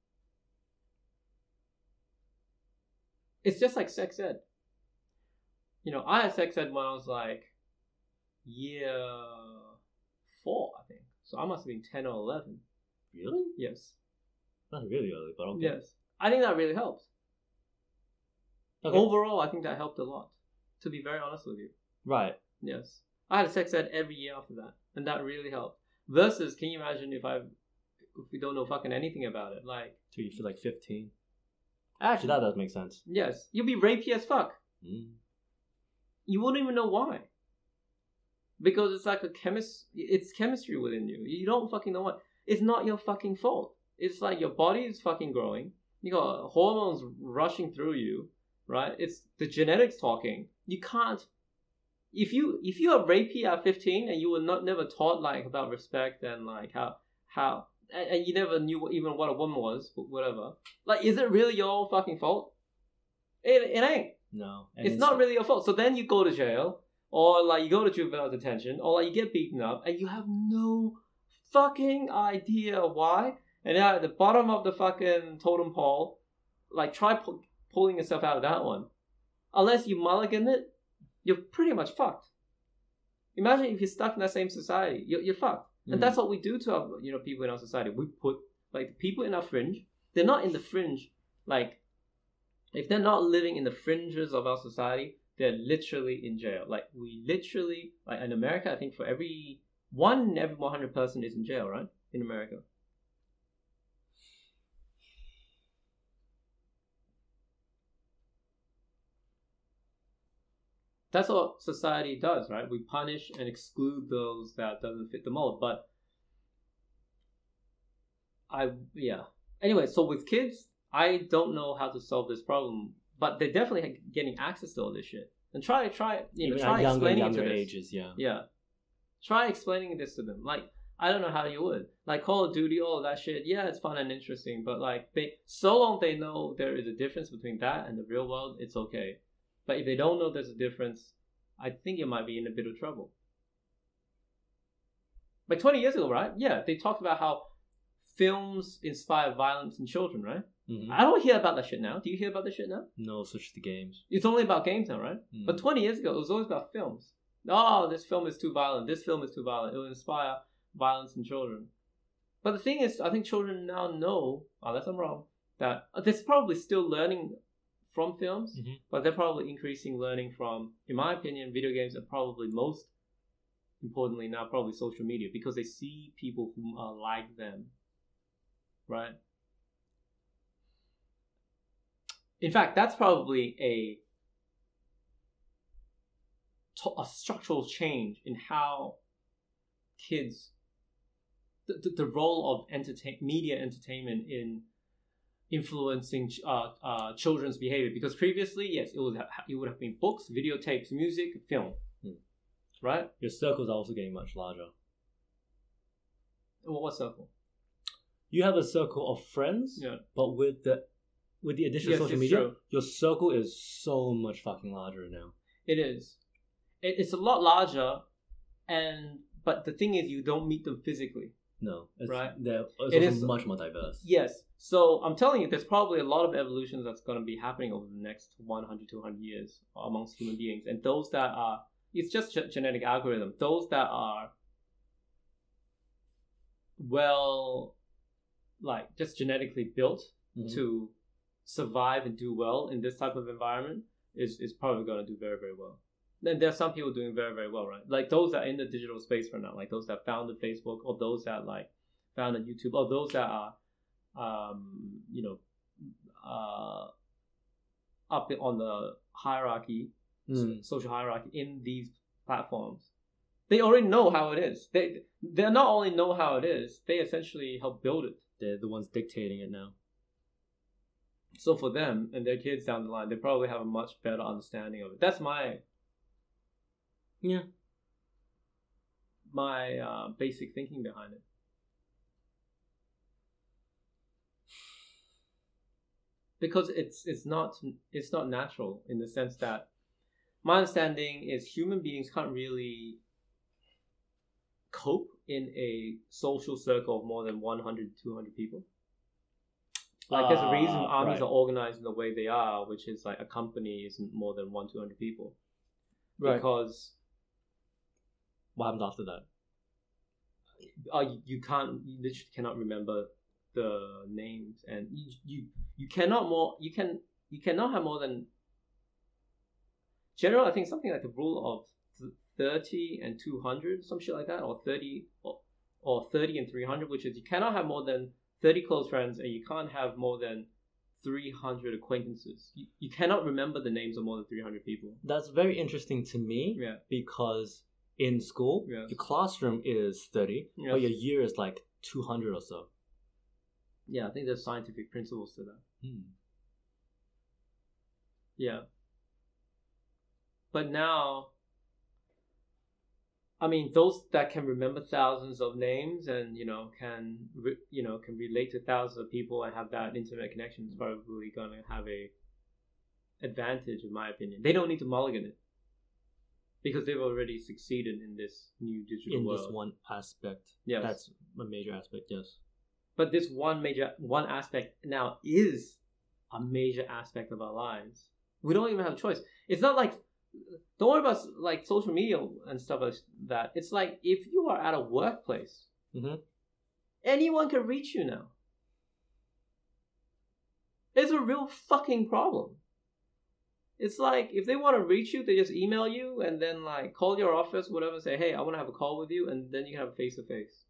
it's just like sex ed. You know, I had sex ed when I was like year four, I think. So I must have been ten or eleven. Really? Yes. Not really early, but okay. Yes. I think that really helped. Okay. Overall, I think that helped a lot, to be very honest with you. Right. Yes. I had a sex ed every year after that, and that really helped. Versus, can you imagine if I, if we don't know fucking anything about it? Like, till you feel like fifteen. Actually, that does make sense. Yes. You'll be rapey as fuck. Mm. You wouldn't even know why. Because it's like a chemist, it's chemistry within you. You don't fucking know why. It's not your fucking fault. It's like your body is fucking growing. You got hormones rushing through you, right? It's the genetics talking. You can't, if you if you are rapey at fifteen and you were not never taught like about respect and like how how and, and you never knew even what a woman was, whatever. Like, is it really your own fucking fault? It, it ain't. No. And It's not really your fault. So then you go to jail, or like you go to juvenile detention, or like you get beaten up, and you have no fucking idea why. And then at the bottom of the fucking totem pole, like try pu- pulling yourself out of that one. Unless you mulligan it, you're pretty much fucked. Imagine if you're stuck in that same society, you're, you're fucked. Mm. And that's what we do to our, you know, people in our society. We put like the people in our fringe. They're not in the fringe. Like if they're not living in the fringes of our society, they're literally in jail. Like we literally, like in America, I think for every one in every one hundred person is in jail, right? In America. That's what society does, right? We punish and exclude those that doesn't fit the mold. But I, yeah. Anyway, so with kids, I don't know how to solve this problem, but they're definitely getting access to all this shit. And try, try, you know, Even try at younger, explaining younger it to this. ages, yeah. Yeah. Try explaining this to them. Like, I don't know how you would. Like Call of Duty, all that shit, yeah, it's fun and interesting, but like, they so long they know there is a difference between that and the real world, it's okay. But if they don't know there's a difference, I think you might be in a bit of trouble. Like twenty years ago, right? Yeah, they talked about how films inspire violence in children, right? Mm-hmm. I don't hear about that shit now. Do you hear about that shit now? No, such the games. It's only about games now, right? Mm. But twenty years ago, it was always about films. Oh, this film is too violent. This film is too violent. It will inspire violence in children. But the thing is, I think children now know, unless I'm wrong, that they're probably still learning from films, Mm-hmm. but they're probably increasing learning from, in my opinion, video games are probably most importantly now probably social media, because they see people who are like them, right? In fact, that's probably a a structural change in how kids, the, the, the role of entertain, media entertainment in influencing uh, uh, children's behavior. Because previously, yes, it would have, it would have been books, videotapes, music, film, hmm. right? Your circles are also getting much larger. Well, what circle? You have a circle of friends, yeah. but with the with the addition yes, of social media, true. Your circle is so much fucking larger now. It is. It, it's a lot larger, and but the thing is, you don't meet them physically. No, it's, right? They're it's it also is much more diverse. Yes. So I'm telling you, there's probably a lot of evolution that's going to be happening over the next one hundred, two hundred years amongst human beings. And those that are, it's just ge- genetic algorithm. Those that are well, like just genetically built mm-hmm. to survive and do well in this type of environment is, is probably going to do very, very well. Then there's some people doing very, very well, right? Like those that are in the digital space right now, like those that founded Facebook, or those that like founded YouTube, or those that are, um, you know, uh, up on the hierarchy, mm. social hierarchy in these platforms. They already know how it is. They they not only know how it is, they essentially help build it. They're the ones dictating it now. So for them and their kids down the line, they probably have a much better understanding of it. That's my yeah my uh, basic thinking behind it. Because it's it's not it's not natural in the sense that my understanding is human beings can't really cope in a social circle of more than one hundred, two hundred people. Like, there's a reason uh, armies right. are organized in the way they are, which is like a company isn't more than one, two hundred people. Right. Because what happens after that? Uh, you, you can't, you literally cannot remember the names, and you, you you cannot more you can you cannot have more than general. I think something like the rule of thirty and two hundred, some shit like that, or thirty or, or thirty and three hundred, which is you cannot have more than thirty close friends, and you can't have more than three hundred acquaintances. You, you cannot remember the names of more than three hundred people. That's very interesting to me. Yeah. Because in school, yeah. your classroom is thirty, yes. but your year is like two hundred or so. Yeah, I think there's scientific principles to that. Hmm. Yeah. But now, I mean, those that can remember thousands of names and, you know, can, re- you know, can relate to thousands of people and have that internet connection is probably going to have a advantage, in my opinion. They don't need to mulligan it because they've already succeeded in this new digital In world. this one aspect. Yes. That's a major aspect, yes. But this one major one aspect now is a major aspect of our lives. We don't even have a choice. It's not like, don't worry about like social media and stuff like that. It's like if you are at a workplace, Mm-hmm. anyone can reach you now. It's a real fucking problem. It's like if they want to reach you, they just email you and then like call your office, whatever, and say, hey, I want to have a call with you, and then you can have a face to face.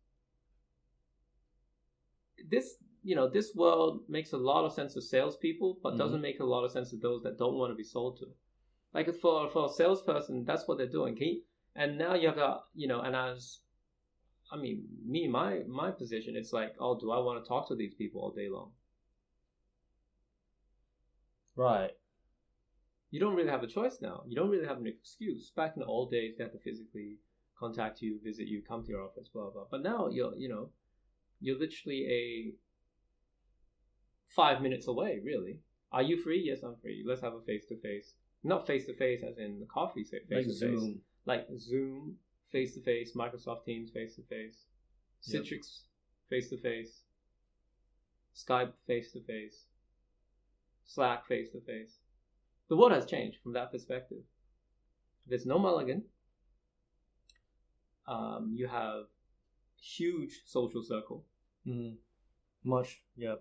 This, you know, this world makes a lot of sense to salespeople, but Mhm. doesn't make a lot of sense to those that don't want to be sold to. Like for for a salesperson, that's what they're doing. Can you, and now you have to, you know, and as, I mean, me, my my position, it's like, oh, do I want to talk to these people all day long? Right. You don't really have a choice now. You don't really have an excuse. Back in the old days, they had to physically contact you, visit you, come to your office, blah blah. But now you're, you know, you're literally a five minutes away. Really, are you free? Yes, I'm free. Let's have a face to face. Not face to face as in the coffee face to Like face. Zoom. Like Zoom, face to face. Microsoft Teams, face to face. Yep. Citrix, face to face. Skype, face to face. Slack, face to face. The world has changed from that perspective. There's no mulligan. Um, you have huge social circle, Mm. Much, yeah.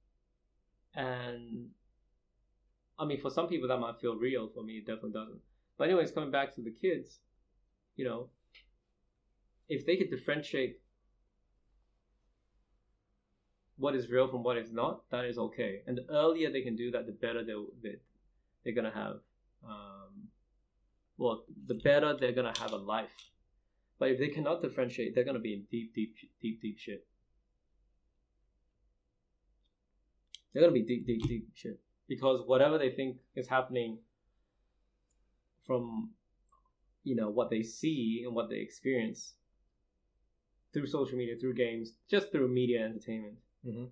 and I mean, for some people that might feel real. For me, it definitely doesn't. But anyways, coming back to the kids, you know, if they could differentiate what is real from what is not, that is okay. And the earlier they can do that, the better they'll, they they're gonna have. Um, well, the better they're gonna have a life. But if they cannot differentiate, they're gonna be in deep, deep, deep, deep shit. They're gonna be deep, deep, deep shit because whatever they think is happening from, you know, what they see and what they experience through social media, through games, just through media entertainment. Mm-hmm.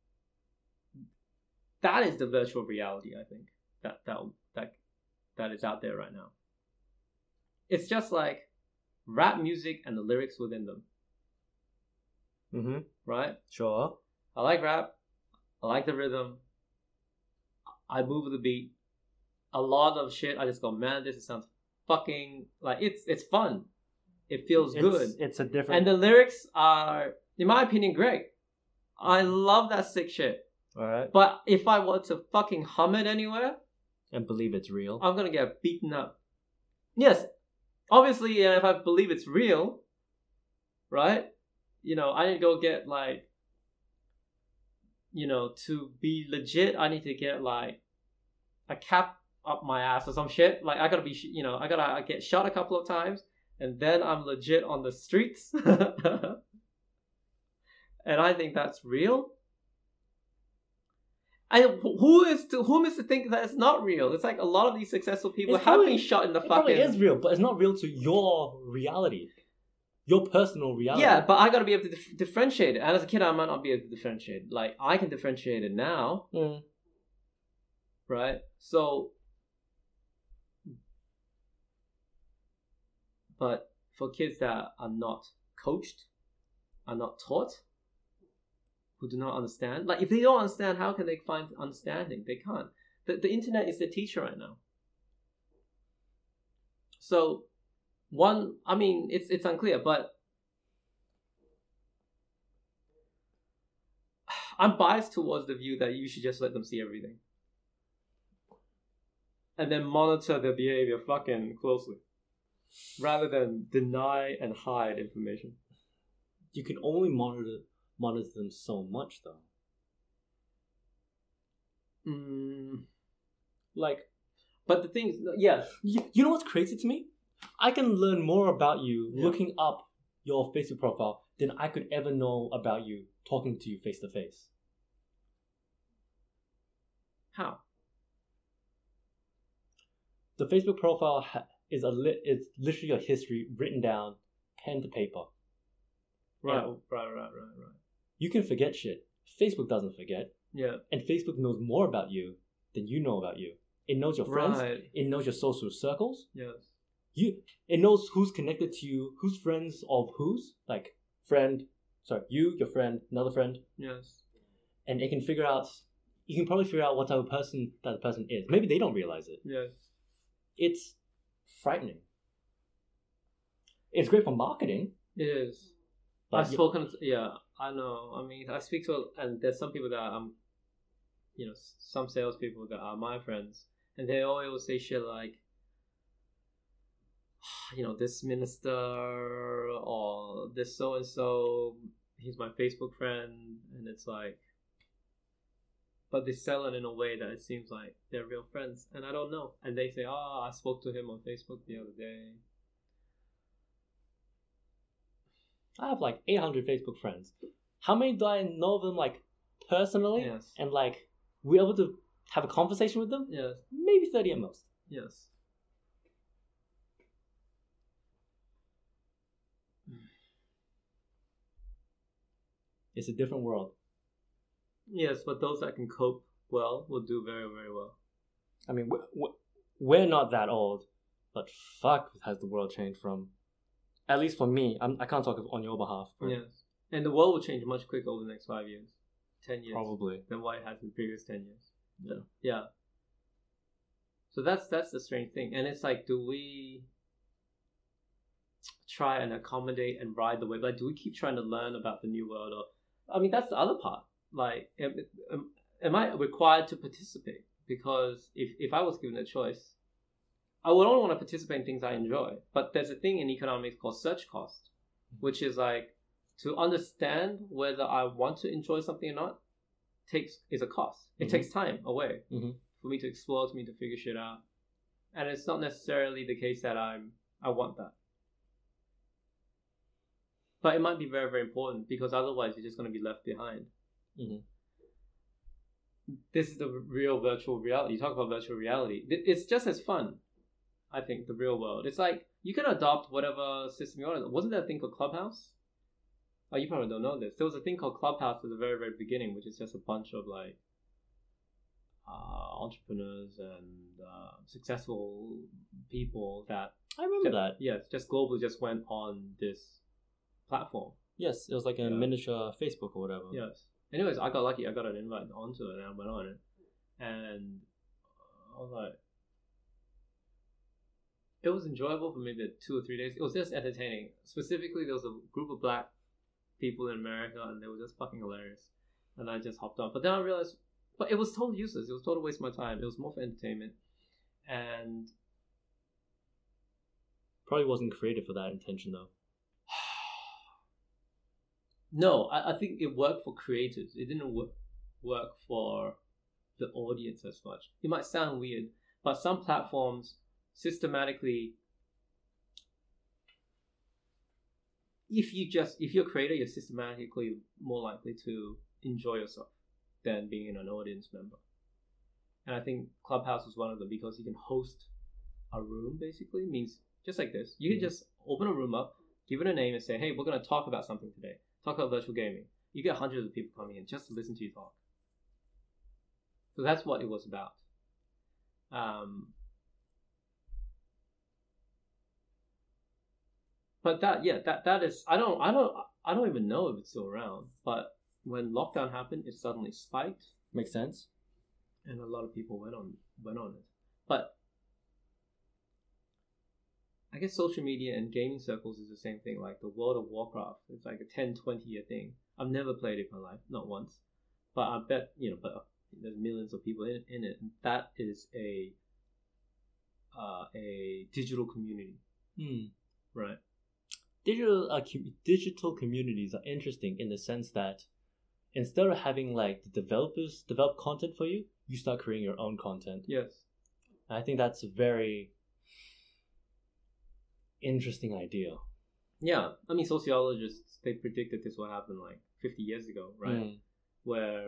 That is the virtual reality, I think, that that that that is out there right now. It's just like rap music and the lyrics within them, Mm-hmm. right? Sure. I like rap. I like the rhythm. I move with the beat. A lot of shit, I just go, man, this sounds fucking like it's it's fun. It feels It's, good. it's a different... And the lyrics are, in my opinion, great. I love that sick shit. Alright. But if I were to fucking hum it anywhere, And believe it's real. I'm gonna get beaten up. Yes, obviously, yeah, if I believe it's real, right? You know, I need to go get like, you know, to be legit, I need to get like a cap up my ass or some shit. Like I gotta be, sh- you know, I gotta get shot a couple of times, and then I'm legit on the streets. And I think that's real. And who is to whom is to think that it's not real? It's like a lot of these successful people It's have probably- been shot in the It fucking. probably is real, but it's not real to your reality. Your personal reality. Yeah, but I gotta be able to dif- differentiate it. And as a kid, I might not be able to differentiate. Like I can differentiate it now, Mm. right? So, but for kids that are not coached, are not taught, who do not understand, like if they don't understand, how can they find understanding? They can't. The the internet is their teacher right now. So, one, I mean, it's it's unclear, but I'm biased towards the view that you should just let them see everything. And then monitor their behavior fucking closely. Rather than deny and hide information. You can only monitor monitor them so much, though. Mm, Like, but the thing is, yeah. you, you know what's crazy to me? I can learn more about you Yeah. looking up your Facebook profile than I could ever know about you talking to you face to face. How? The Facebook profile ha- is a li- is literally a history written down, pen to paper. Right, Yeah. right, right, right, right. You can forget shit. Facebook doesn't forget, Yeah. and Facebook knows more about you than you know about you. It knows your friends. Right. It knows your social circles. Yes. You it knows who's connected to you, who's friends of who's, like friend, sorry, you, your friend, another friend, Yes. and it can figure out. You can probably figure out what type of person that the person is. Maybe they don't realize it. Yes. It's frightening. It's great for marketing. It is. But I've spoken. To, yeah, I know. I mean, I speak to, and there's some people that I'm, you know, some salespeople that are my friends, and they always say shit like, you know, this minister or this so and so, he's my Facebook friend, and it's like, but they sell it in a way that it seems like they're real friends, and I don't know. And they say, "Oh, I spoke to him on Facebook the other day." I have like eight hundred Facebook friends. How many do I know them like personally? Yes. And like we're able to have a conversation with them? Yes. Maybe thirty at most. Yes. It's a different world. Yes, but those that can cope well will do very, very well. I mean, we're, we're not that old, but fuck, has the world changed from? At least for me, I'm, I can't talk on your behalf. But Yes, and the world will change much quicker over the next five years, ten years, probably than what it has in the previous ten years. Yeah. Yeah. So that's that's the strange thing, and it's like, do we try and accommodate and ride the wave? Like, do we keep trying to learn about the new world? Or, I mean, that's the other part. Like, am, am, am I required to participate? Because if if I was given a choice, I would only want to participate in things I enjoy. But there's a thing in economics called search cost, which is like, to understand whether I want to enjoy something or not takes is a cost. It Mm-hmm. takes time away Mm-hmm. for me to explore, for me to figure shit out. And it's not necessarily the case that I'm I want that. But it might be very, very important, because otherwise you're just going to be left behind. Mm-hmm. This is the real virtual reality. You talk about virtual reality. It's just as fun, I think, the real world. It's like, you can adopt whatever system you want. Wasn't there a thing called Clubhouse? Oh, you probably don't know this. There was a thing called Clubhouse at the very, very beginning, which is just a bunch of like uh, entrepreneurs and uh, successful people that I remember just, that. yes, just globally just went on this platform. Yes, it was like a Yeah. miniature Facebook or whatever. Yes. Anyways, I got lucky. I got an invite onto it, and I went on it, and I was like, it was enjoyable for maybe two or three days. It was just entertaining. Specifically, there was a group of black people in America, and they were just fucking hilarious. And I just hopped on. But then I realized, but it was totally useless. It was total waste of my time. It was more for entertainment, and Probably wasn't created for that intention though. no, I, I think it worked for creators. It didn't work work for the audience as much. It might sound weird, but some platforms systematically, if you just if you're a creator, you're systematically more likely to enjoy yourself than being an audience member. And I think Clubhouse is one of them, because you can host a room, basically. Means just like this, you can Mhm. just open a room up, give it a name, and say, hey, we're going to talk about something today. Talk about virtual gaming. You get hundreds of people coming in just to listen to you talk. So that's what it was about. Um, but that, yeah, that that is. I don't, I don't, I don't even know if it's still around. But when lockdown happened, it suddenly spiked, Makes sense. and a lot of people went on went on it. But I guess social media and gaming circles is the same thing. Like the World of Warcraft, it's like a ten, twenty year thing. I've never played it in my life, not once. But I bet, you know, but there's millions of people in, in it. And that is a uh, a digital community, Hmm. right? Digital uh, com- digital communities are interesting in the sense that instead of having like the developers develop content for you, you start creating your own content. Yes. And I think that's a very interesting idea. Yeah. I mean, sociologists, they predicted this would happen like fifty years ago, right? Mm. Where,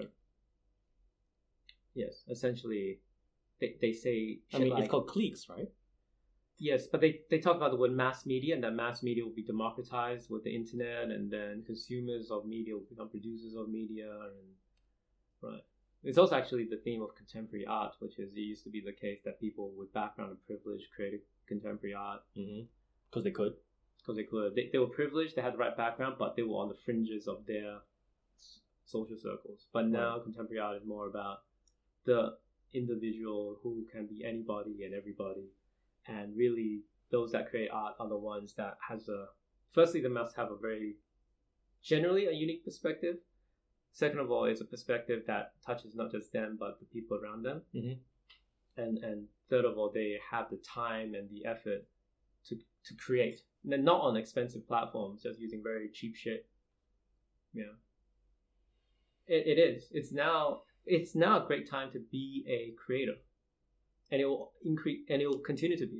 yes, essentially, they, they say, I mean, like, it's called cliques, right? yes, but they, they talk about the word mass media, and that mass media will be democratized with the internet, and then consumers of media will become producers of media, and right, it's also actually the theme of contemporary art, which is it used to be the case that people with background and privilege created contemporary art Mm-hmm. Because they could. because they could. They, they were privileged, they had the right background, but they were on the fringes of their s- social circles. But now contemporary art is more about the individual who can be anybody and everybody, and really those that create art are the ones that has a firstly they must have a very generally a unique perspective. Second of all, it's a perspective that touches not just them but the people around them. Mm-hmm. And and third of all, they have the time and the effort to to create, and then not on expensive platforms, just using very cheap shit. Yeah, it, it is. It's now it's now a great time to be a creator, and it will increase and it will continue to be.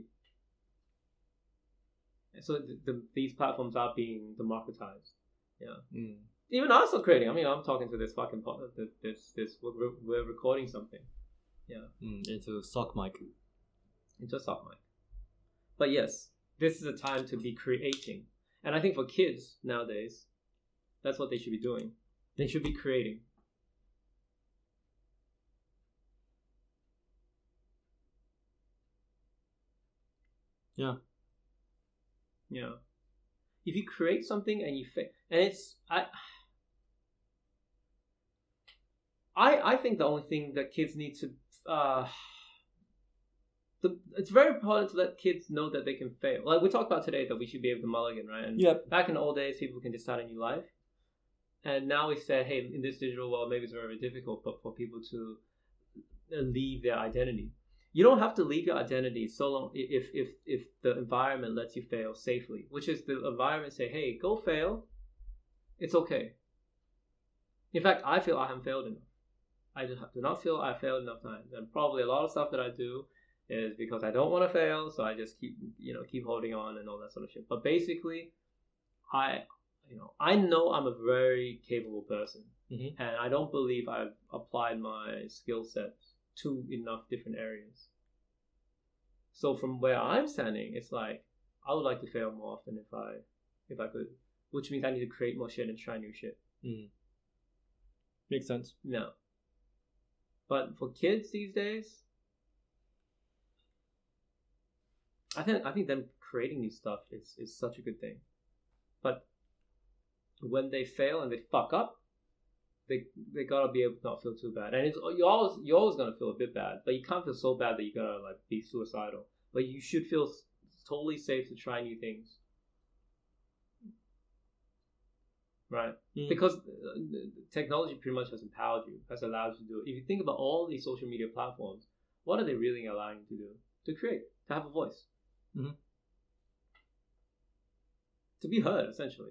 So the, the, these platforms are being democratized. Yeah. Mm. Even us are creating. I mean, I'm talking to this fucking pod, this this we're, we're recording something. Yeah. Mm, into sock mic. Into a soft mic. But yes, this is a time to be creating, and I think for kids nowadays, that's what they should be doing. They should be creating. Yeah. Yeah. If you create something and you fa- and it's I. I, I think the only thing that kids need to uh, the, it's very important to let kids know that they can fail. Like we talked about today, that we should be able to mulligan, right? And Yep. back in the old days, people can just start a new life, and now we said, hey, in this digital world, maybe it's very difficult, but for people to leave their identity, you don't have to leave your identity so long if if if the environment lets you fail safely, which is the environment say, hey, go fail, it's okay. In fact, I feel I haven't failed enough. I do not feel I failed enough times, and probably a lot of stuff that I do is because I don't want to fail, so I just keep you know keep holding on and all that sort of shit. But basically, I you know I know I'm a very capable person, Mm-hmm. and I don't believe I've applied my skill sets to enough different areas. So from where I'm standing, it's like I would like to fail more often if I if I could, which means I need to create more shit and try new shit. Mm. Makes sense. No. But for kids these days, I think I think them creating new stuff is, is such a good thing. But when they fail and they fuck up, they they gotta be able to not feel too bad. And it's you always you're always gonna feel a bit bad, but you can't feel so bad that you gotta like be suicidal. But you should feel totally safe to try new things. Right, Mm. because uh, technology pretty much has empowered you, has allowed you to do it. If you think about all these social media platforms, what are they really allowing you to do? To create, to have a voice, Mhm. to be heard, essentially.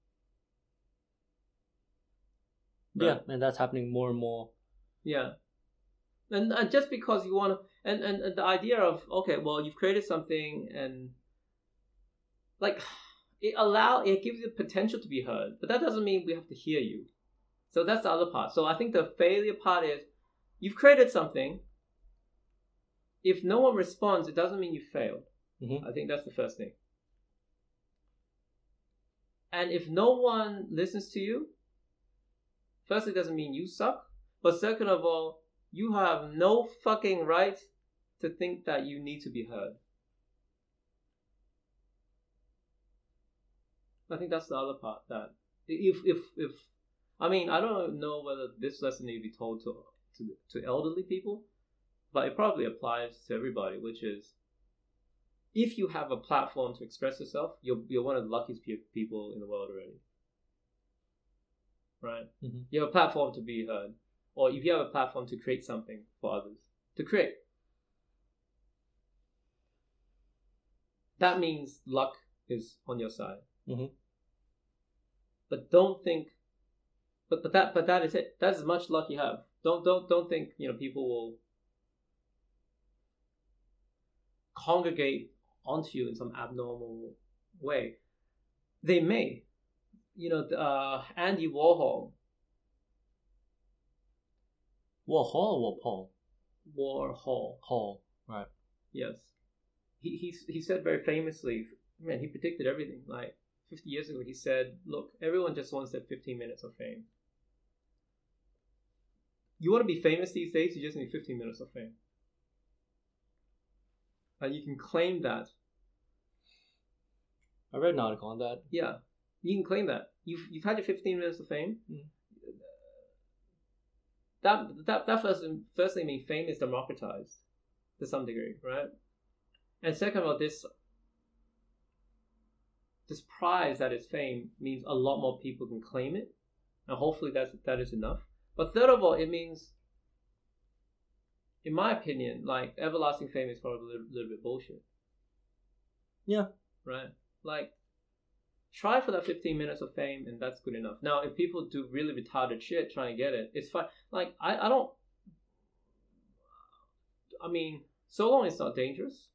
Yeah, Right? and that's happening more and more. Yeah, and, and just because you want to, and, and and the idea of okay, well, you've created something, and like. It allow it gives you the potential to be heard, but that doesn't mean we have to hear you. So that's the other part. So I think the failure part is you've created something. If no one responds, it doesn't mean you failed. Mm-hmm. I think that's the first thing. And if no one listens to you, firstly, it doesn't mean you suck. But second of all, you have no fucking right to think that you need to be heard. I think that's the other part, that if if if I mean I don't know whether this lesson need to be told to to to elderly people, but it probably applies to everybody, which is if you have a platform to express yourself, you're you're one of the luckiest pe- people in the world already, right? Mm-hmm. You have a platform to be heard, or if you have a platform to create something for others to create, that means luck is on your side. Mm-hmm. But don't think, but but that but that is it. That's as much luck you have. Don't don't don't think you know people will congregate onto you in some abnormal way. They may, you know, uh, Andy Warhol. Warhol or Warpol? Warhol. Hall. Right. Yes. He he he said very famously. Man, he predicted everything. Like fifty years ago, he said, "Look, everyone just wants their fifteen minutes of fame." you want to be famous these days, you just need fifteen minutes of fame. And you can claim that. I read an article on that. Yeah, you can claim that. You've, you've had your fifteen minutes of fame. Mm. That, that, that first, firstly means fame is democratized to some degree, right? And second of all, this this prize that is fame means a lot more people can claim it, and hopefully that's, that is enough. But third of all, it means, in my opinion, like, everlasting fame is probably a little, little bit bullshit. Yeah. Right? Like, try for that fifteen minutes of fame, and that's good enough. Now, if people do really retarded shit trying to get it, it's fine. Like, I, I don't... I mean, so long it's not dangerous,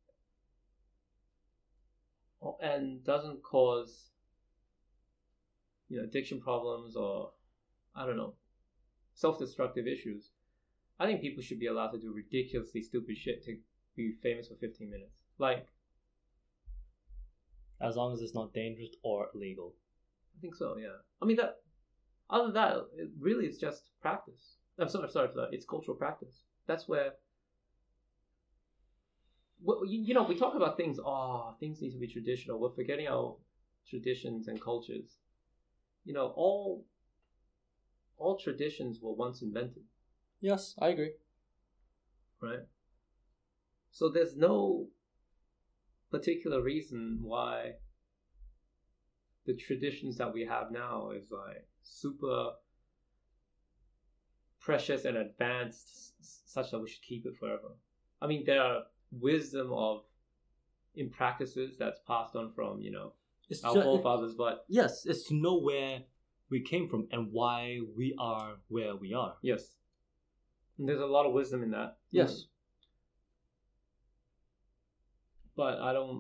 and doesn't cause, you know, addiction problems or, I don't know, self-destructive issues, I think people should be allowed to do ridiculously stupid shit to be famous for fifteen minutes. Like, as long as it's not dangerous or illegal. I think so, yeah. I mean, that, other than that, it really is just practice. I'm sorry, sorry for that. It's cultural practice. That's where, well, you, you know, we talk about things, oh, things need to be traditional. We're forgetting our traditions and cultures. You know, all all traditions were once invented. Yes, I agree. Right? So there's no particular reason why the traditions that we have now is like super precious and advanced such that we should keep it forever. I mean, there are wisdom of in practices that's passed on from, you know, It's our ju- forefathers, but Yes, it's to know where we came from and why we are where we are. yes, and there's a lot of wisdom in that. Yes. But I don't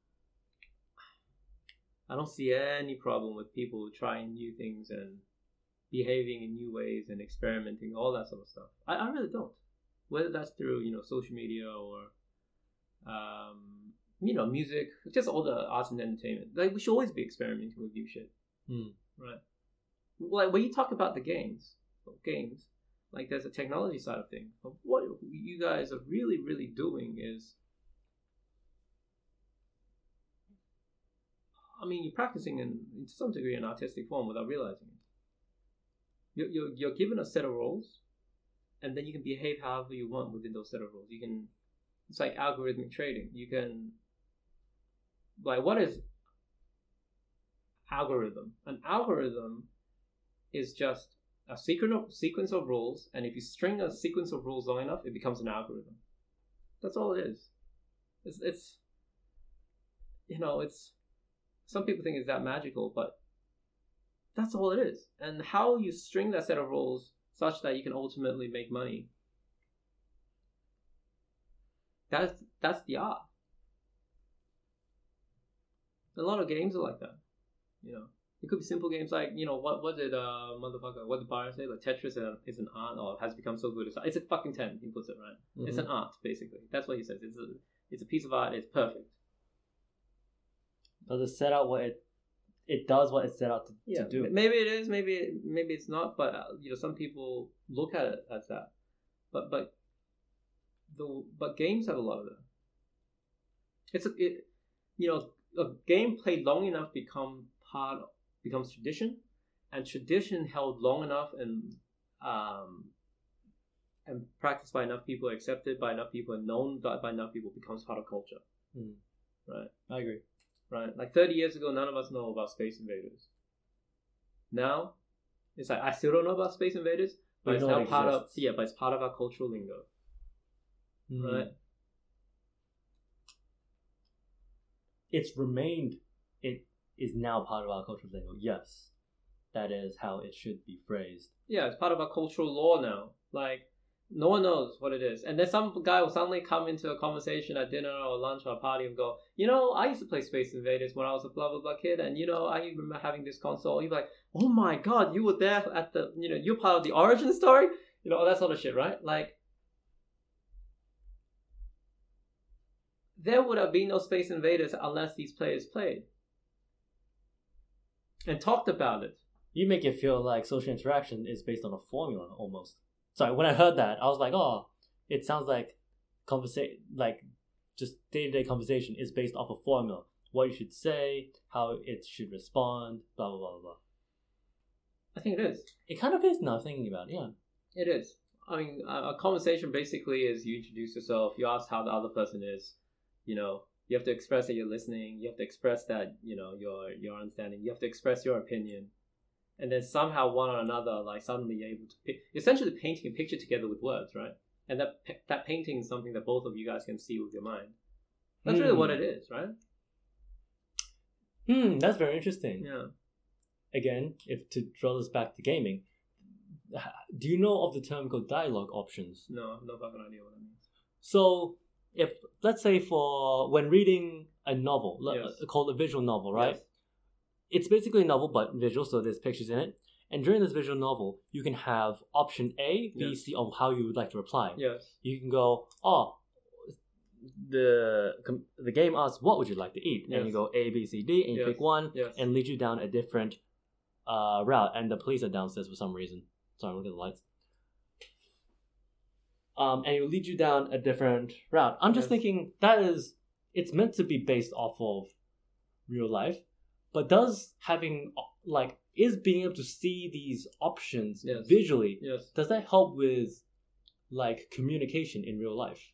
I don't see any problem with people trying new things and behaving in new ways and experimenting, all that sort of stuff. I, I really don't. Whether that's through, you know, social media or um, you know, music, just all the arts and entertainment. Like, we should always be experimenting with new shit. Hmm. Right. Like, when you talk about the games, games, like, there's a technology side of things. But what you guys are really, really doing is, I mean, you're practicing in, in some degree an artistic form without realizing it. You're, you're, you're given a set of roles, and then you can behave however you want within those set of roles. You can, it's like algorithmic trading. You can, like, what is algorithm? An algorithm is just a sequence of, sequence of rules, and if you string a sequence of rules long enough, it becomes an algorithm. That's all it is. It's, it's you know, it's, some people think it's that magical, but that's all it is. And how you string that set of rules such that you can ultimately make money, that's that's the art. A lot of games are like that. You know, it could be simple games like, you know, what what did uh motherfucker what did Byron say? Like, Tetris is an art, or has become so good. It's a fucking ten. He puts it right. Mm-hmm. It's an art, basically. That's what he says. It's a it's a piece of art. It's perfect. Does it set out what it it does what it set out to, yeah, to do? Maybe it is, maybe maybe it's not, but uh, you know, some people look at it as that. But but the but games have a lot of that. It's a, it you know, a game played long enough become part becomes tradition, and tradition held long enough and um and practiced by enough people, accepted by enough people, and known by enough people becomes part of culture. Mm. Right, I agree. Right, like thirty years ago, none of us know about Space Invaders. Now, it's like, I still don't know about Space Invaders, but We it's know now it part of exists. yeah, but it's part of our cultural lingo, Mm. right? It's remained. It is now part of our cultural lingo. Yes, that is how it should be phrased. Yeah, it's part of our cultural law now. Like, no one knows what it is, and then some guy will suddenly come into a conversation at dinner or lunch or a party and go, you know, I used to play Space Invaders when I was a blah blah blah kid, and you know, I remember having this console. You're like, oh my god, you were there at the, you know, you're part of the origin story, you know, all that sort of shit, right? Like, there would have been no Space Invaders unless these players played and talked about it. You make it feel like social interaction is based on a formula almost. sorry, when I heard that, I was like, oh, it sounds like conversation, like just day to day conversation is based off a formula. What you should say, how it should respond, blah blah blah blah. I think it is. It kind of is now thinking about it. Yeah. It is. I mean, a, a conversation basically is you introduce yourself, you ask how the other person is, you know, you have to express that you're listening, you have to express that, you know, your your understanding, you have to express your opinion, and then somehow one or another, like suddenly you're able to pick, essentially painting a picture together with words, right? And that that painting is something that both of you guys can see with your mind. That's Hmm. really what it is, right? Hmm, that's very interesting. Yeah. Again, if to draw this back to gaming, do you know of the term called dialogue options? No, no fucking idea what that means. So, if let's say for when reading a novel, le- Yes. uh, called a visual novel, right? Yes. It's basically a novel but visual, so there's pictures in it. And during this visual novel, you can have option A, B, Yes. C of how you would like to reply. Yes. You can go, oh, the com- the game asks, what would you like to eat? And Yes. you go A, B, C, D, and you Yes. pick one, Yes. and lead you down a different uh, route. And the police are downstairs for some reason. Sorry, look at the lights. Um, and it will lead you down a different route. I'm just Yes. thinking that is, it's meant to be based off of real life, but does having, like, is being able to see these options Yes. visually, Yes. does that help with, like, communication in real life?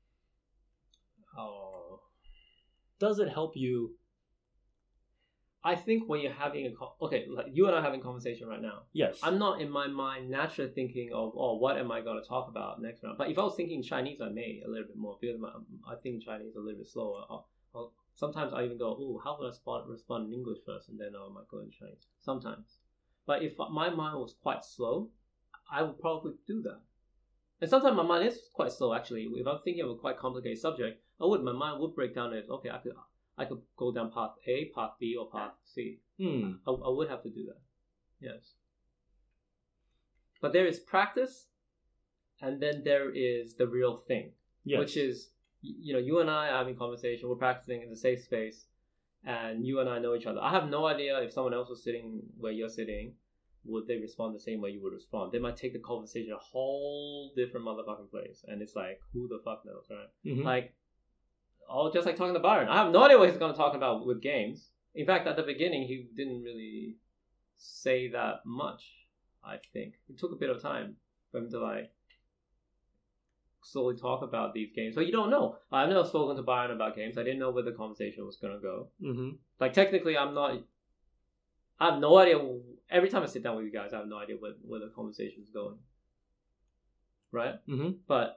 Oh. Does it help you? I think when you're having a co- okay, like you and I are having a conversation right now. Yes. I'm not in my mind naturally thinking of, oh, what am I going to talk about next round? But if I was thinking Chinese, I may a little bit more because my, I think Chinese a little bit slower. I'll, I'll, sometimes I even go, oh, how would I respond, respond in English first, and then I might go in Chinese. Sometimes, but if my mind was quite slow, I would probably do that. And sometimes my mind is quite slow actually. If I'm thinking of a quite complicated subject, I would my mind would break down as okay, I could I could go down path A, path B, or path C. Hmm. I, I would have to do that. Yes. But there is practice, and then there is the real thing, Yes. which is, y- you know, you and I are having conversation, we're practicing in a safe space, and you and I know each other. I have no idea if someone else was sitting where you're sitting, would they respond the same way you would respond? They might take the conversation a whole different motherfucking place, and it's like, who the fuck knows, right? Mhm. Like, oh, just like talking to Byron. I have no idea what he's going to talk about with games. In fact, at the beginning, he didn't really say that much, I think. It took a bit of time for him to, like, slowly talk about these games. But you don't know. I've never spoken to Byron about games. I didn't know where the conversation was going to go. Mhm. Like, technically, I'm not... I have no idea... Every time I sit down with you guys, I have no idea where, where the conversation is going. Right? Mhm. But...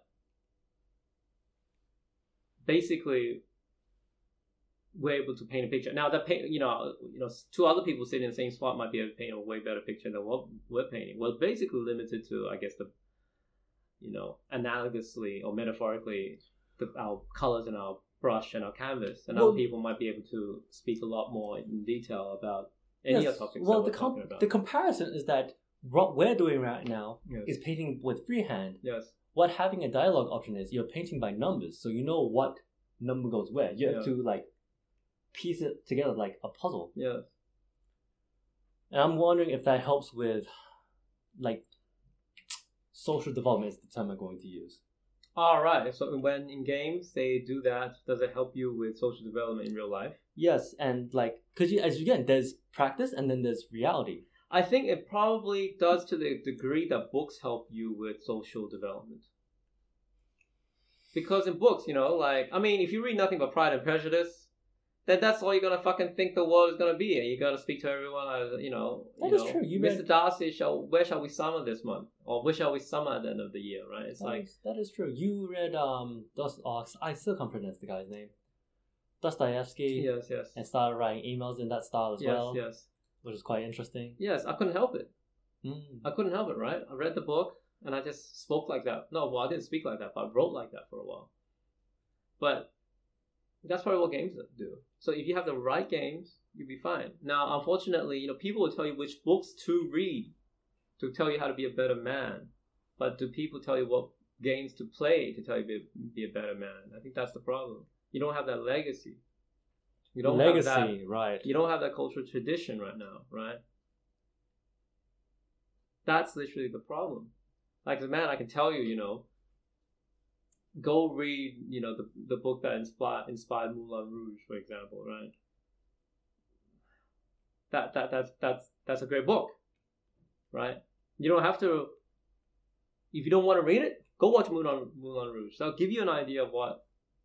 basically, we're able to paint a picture. Now, that paint, you know, you know, two other people sitting in the same spot might be able to paint a way better picture than what we're painting. We're basically limited to, I guess, the, you know, analogously or metaphorically, the, our colors and our brush and our canvas. And Well- other people might be able to speak a lot more in detail about any Yes. of the topics Well, that the we're com- talking about. the comparison is that what we're doing right now yes. is painting with freehand. yes. What having a dialogue option is, you're painting by numbers, so you know what number goes where. You have Yeah. to like piece it together like a puzzle. Yes. And I'm wondering if that helps with like social development is the term I'm going to use. All right. So when in games they do that, does it help you with social development in real life? Yes, and like because you, as again, there's practice and then there's reality. I think it probably does to the degree that books help you with social development. Because in books, you know, like, I mean, if you read nothing but Pride and Prejudice, then that's all you're gonna fucking think the world is gonna be, and you gotta speak to everyone as, you know, That you is know, true. You Mister read- Darcy, shall where shall we summer this month, or where shall we summer at the end of the year, right? It's That like, is- that is true. You read um, Dost- oh, I still can't pronounce the guy's name. Dostoevsky, yes, yes, and started writing emails in that style as yes, well, yes, which is quite interesting. yes. I couldn't help it. Mm. I couldn't help it, right? I read the book and I just spoke like that. No, well, I didn't speak like that, but I wrote like that for a while. But that's probably what games do. So if you have the right games, you'll be fine. Now, unfortunately, you know, people will tell you which books to read to tell you how to be a better man. But do people tell you what games to play to tell you to be, be a better man? I think that's the problem. You don't have that legacy. You don't Legacy, have that, right? you don't have that cultural tradition right now, right? That's literally the problem. Like, man, I can tell you, you know, go read, you know, the the book that inspired inspired Moulin Rouge, for example, right? That that that's that's that's a great book, right? You don't have to. If you don't want to read it, go watch Moulin Moulin Rouge. That'll give you an idea of what,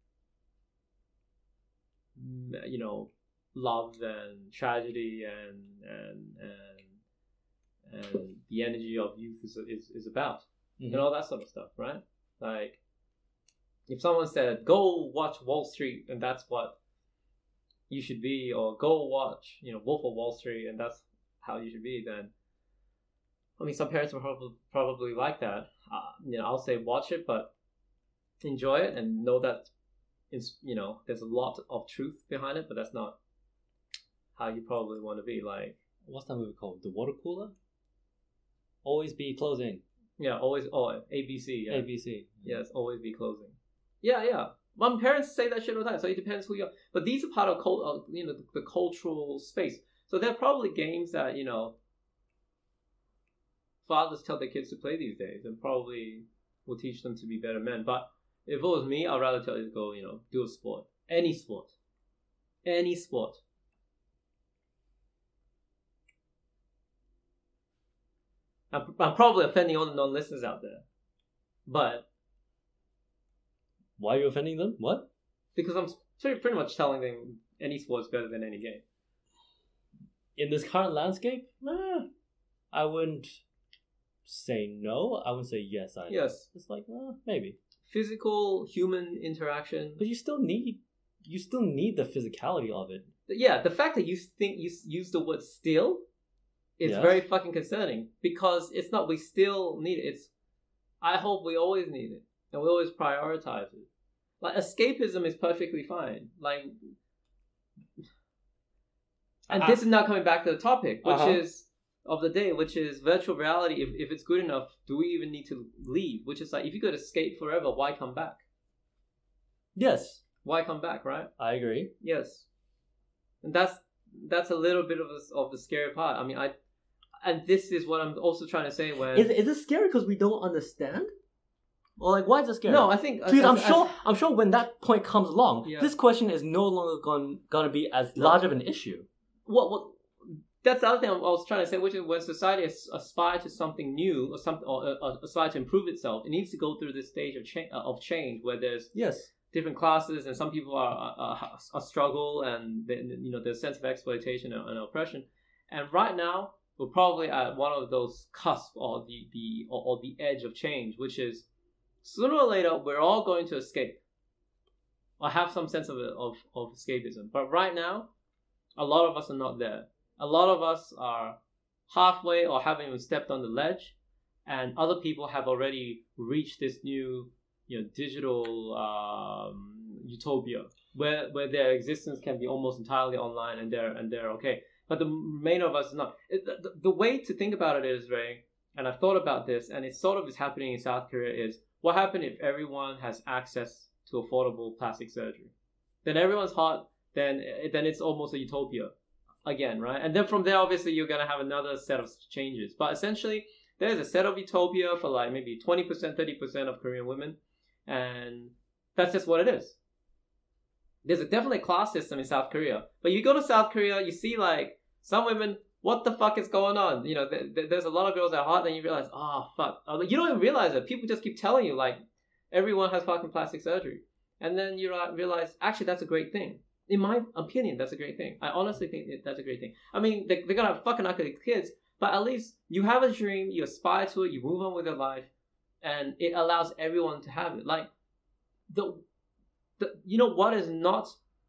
you know, love and tragedy and and and and the energy of youth is is, is about, mm-hmm. and all that sort of stuff, right? Like, if someone said, "Go watch Wall Street," and that's what you should be, or "Go watch, you know, Wolf of Wall Street," and that's how you should be, then, I mean, some parents will probably probably like that. Uh, you know, I'll say watch it, but enjoy it and know that, it's, you know, there's a lot of truth behind it, but that's not how you probably want to be. Like, what's that movie called? The Water Cooler? Always be closing. Yeah, always. Oh, A B C. Yeah. A B C. Yes, always be closing. Yeah, yeah. My parents say that shit all the time, so it depends who you are. But these are part of, cult, uh, you know, the, the cultural space. So there are probably games that, you know, fathers tell their kids to play these days, and probably will teach them to be better men. But if it was me, I'd rather tell you to go, you know, do a sport. Any sport. Any sport. I'm, I'm probably offending all the non-listeners out there. But... why are you offending them? What? Because I'm pretty, pretty much telling them any sport's better than any game. In this current landscape? Nah, I wouldn't say no. I wouldn't say yes either. Yes. It's like, uh, maybe. Physical, human interaction. But you still need... You still need the physicality of it. Yeah, the fact that you think you use the word still is Yes. very fucking concerning. Because it's not we still need it. It's, I hope we always need it. And we always prioritize it. Like, escapism is perfectly fine. Like, and I, this is now coming back to the topic, which Uh-huh. is of the day, which is virtual reality. If, if it's good enough, do we even need to leave? Which is like, if you could escape forever, why come back? Yes. Why come back, right? I agree. Yes. And that's that's a little bit of a, of the scary part. I mean, I, and this is what I'm also trying to say when... Is, is it scary because we don't understand? Or like, why is it scary? No, I think... Because as- I'm as- sure, I'm sure when that point comes along, Yeah. this question is no longer going gonna be as large of an issue. What, what, that's the other thing I was trying to say, which is when society as- aspires to something new or something, or uh, uh, aspires to improve itself, it needs to go through this stage of change, uh, of change where there's Yes. different classes, and some people are are, are struggle, and they, you know, there's a sense of exploitation and, and oppression. And right now, we're probably at one of those cusp or the the or, or the edge of change, which is sooner or later we're all going to escape or have some sense of of of escapism. But right now, a lot of us are not there. A lot of us are halfway or haven't even stepped on the ledge, and other people have already reached this new, you know, digital um, utopia where where their existence can be almost entirely online, and they're and they're okay. But the remainder of us is not. It, the, the way to think about it is, Ray, and I've thought about this, and it sort of is happening in South Korea, is what happened if everyone has access to affordable plastic surgery? Then everyone's hot, then then it's almost a utopia again, right? And then from there, obviously, you're going to have another set of changes. But essentially, there's a set of utopia for like maybe twenty percent, thirty percent of Korean women, and that's just what it is. There's a definitely a class system in South Korea. But you go to South Korea, you see like some women, what the fuck is going on? You know, th- th- there's a lot of girls that are hot, then you realize, oh, fuck. Uh, You don't even realize it. People just keep telling you, like, everyone has fucking plastic surgery. And then you realize, actually, that's a great thing. In my opinion, that's a great thing. I honestly think that's a great thing. I mean, they, they're going to have fucking ugly kids, but at least you have a dream, you aspire to it, you move on with your life, and it allows everyone to have it. Like, the, the you know what is not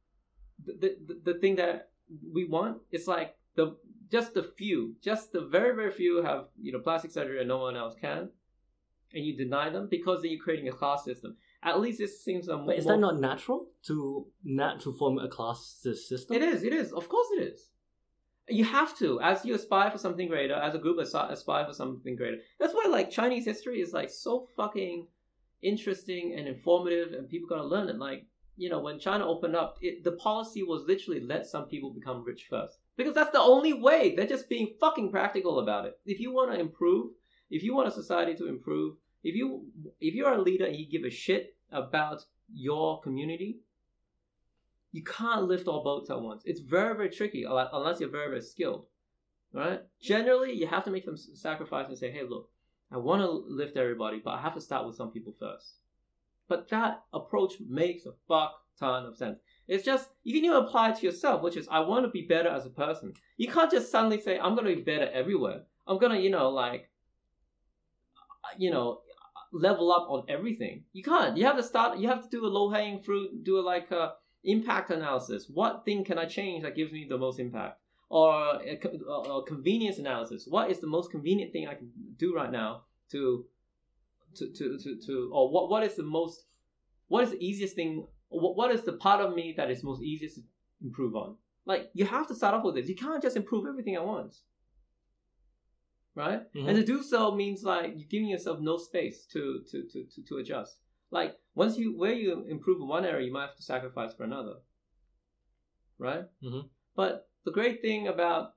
the, the, the thing that we want? It's like, the just the few, just the very, very few have, you know, plastic surgery and no one else can, and you deny them because then you're creating a class system. At least it seems a more... But is that not natural to not to form a class system? It is, it is. Of course it is. You have to. As you aspire for something greater, as a group aspire for something greater. That's why, like, Chinese history is, like, so fucking interesting and informative, and people gotta learn it. Like, you know, when China opened up, it, the policy was literally let some people become rich first. Because that's the only way. They're just being fucking practical about it. If you want to improve, if you want a society to improve, if you if you're a leader and you give a shit about your community, you can't lift all boats at once. It's very, very tricky unless you're very, very skilled, right? Generally, you have to make some sacrifice and say, hey, look, I want to lift everybody, but I have to start with some people first. But that approach makes a fuck ton of sense. It's just, you can even apply it to yourself, which is, I want to be better as a person. You can't just suddenly say, I'm going to be better everywhere. I'm going to, you know, like, you know, level up on everything. You can't. You have to start, you have to do a low-hanging fruit, do a, like a impact analysis. What thing can I change that gives me the most impact? Or a, a, a convenience analysis. What is the most convenient thing I can do right now to, to, to, to, to or what, what is the most, what is the easiest thing, what, what is the part of me that is most easiest to improve on? Like, you have to start off with this. You can't just improve everything at once. Right? Mm-hmm. And to do so means like you're giving yourself no space to, to, to, to, to adjust. Like, once you, where you improve in one area, you might have to sacrifice for another. Right? Mm-hmm. But the great thing about,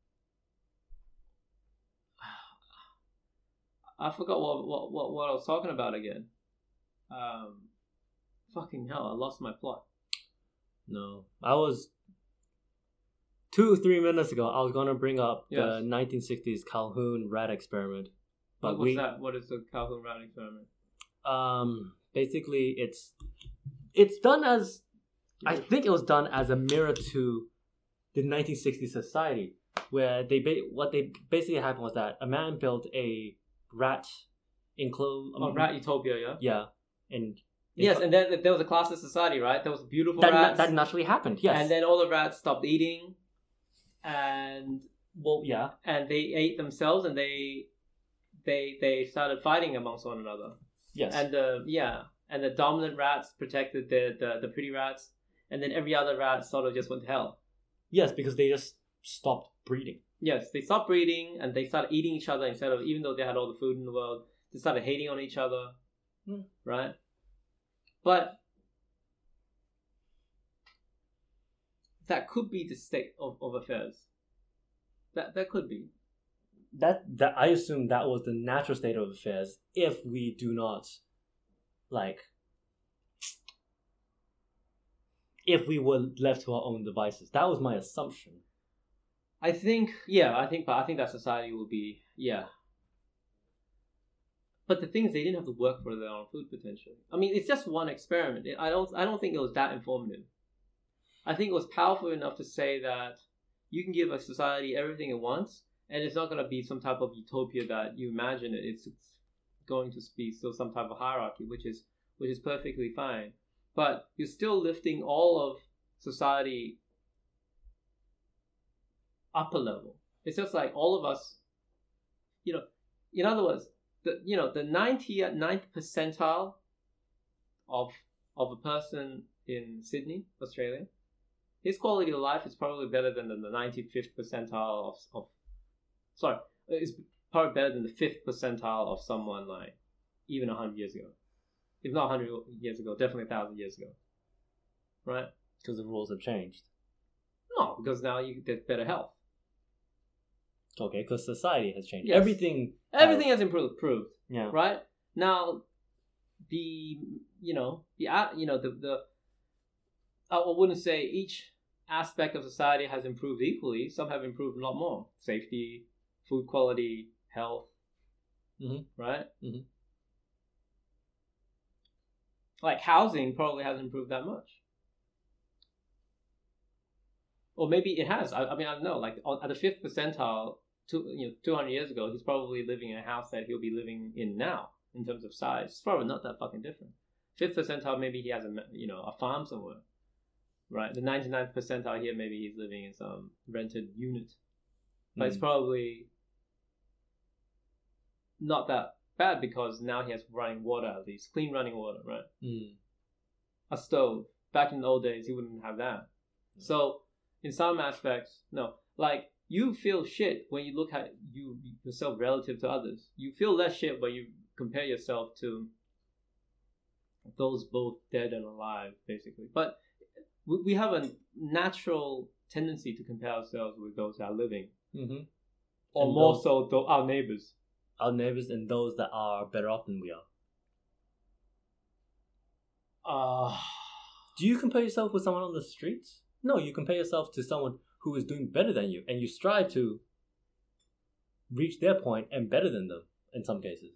I forgot what, what, what, what I was talking about again. Um, fucking hell, I lost my plot. No, I was, two, three minutes ago, I was going to bring up yes. the nineteen sixties Calhoun rat experiment. But what was that? What is the Calhoun rat experiment? Um, basically, it's it's done as, I think it was done as a mirror to the nineteen sixties society, where they ba- what they basically happened was that a man built a rat enclosed. Um, oh, rat utopia, yeah. Yeah, and yes, and then there was a classless society, right? There was beautiful that rats. Na- that naturally happened. Yes, and then all the rats stopped eating, and well, yeah, and they ate themselves, and they they they started fighting amongst one another. Yes, and the yeah, and the dominant rats protected the the, the pretty rats, and then every other rat sort of just went to hell. Yes, because they just stopped breeding. Yes, they stopped breeding and they started eating each other instead of, even though they had all the food in the world, they started hating on each other, mm. right? But that could be the state of, of affairs. That that could be. That that I assume that was the natural state of affairs if we do not, like, if we were left to our own devices. That was my assumption. I think, yeah, I think, but I think that society will be, yeah. But the thing is, they didn't have to work for their own food potentially. I mean, it's just one experiment. I don't, I don't think it was that informative. I think it was powerful enough to say that you can give a society everything it wants, and it's not going to be some type of utopia that you imagine it. It's going to be still some type of hierarchy, which is which is perfectly fine. But you're still lifting all of society up a level. It's just like all of us, you know, in other words, the you know the ninety-ninth percentile of of a person in Sydney, Australia, his quality of life is probably better than the ninety-fifth percentile of, of sorry, it's probably better than the fifth percentile of someone like even a hundred years ago. If not a hundred years ago, definitely a thousand years ago. Right? Because the rules have changed. No, because now you get better health. Okay, because society has changed. Yes. Everything Everything has improved, proved. Yeah. Right? Now, the, you know, the, you know, the, the, I wouldn't say each aspect of society has improved equally. Some have improved a lot more. Safety, food quality, health. Mm-hmm. Right? Mm-hmm. Like housing probably hasn't improved that much. Or maybe it has. I, I mean, I don't know. Like at the fifth percentile, two, you know, two hundred years ago, he's probably living in a house that he'll be living in now in terms of size. It's probably not that fucking different. Fifth percentile, maybe he has a you know a farm somewhere, right? The ninety-ninth percentile here, maybe he's living in some rented unit, but mm. it's probably not that bad because now he has running water at least, clean running water, right? Mm. A stove. Back in the old days, he wouldn't have that. Mm. So. In some aspects, no. Like, you feel shit when you look at you yourself relative to others. You feel less shit when you compare yourself to those both dead and alive, basically. But we have a natural tendency to compare ourselves with those that are living. Mm-hmm. Or and more those... so, th- our neighbors. our neighbors and those that are better off than we are? Uh, Do you compare yourself with someone on the streets? No, you compare yourself to someone who is doing better than you, and you strive to reach their point and better than them in some cases.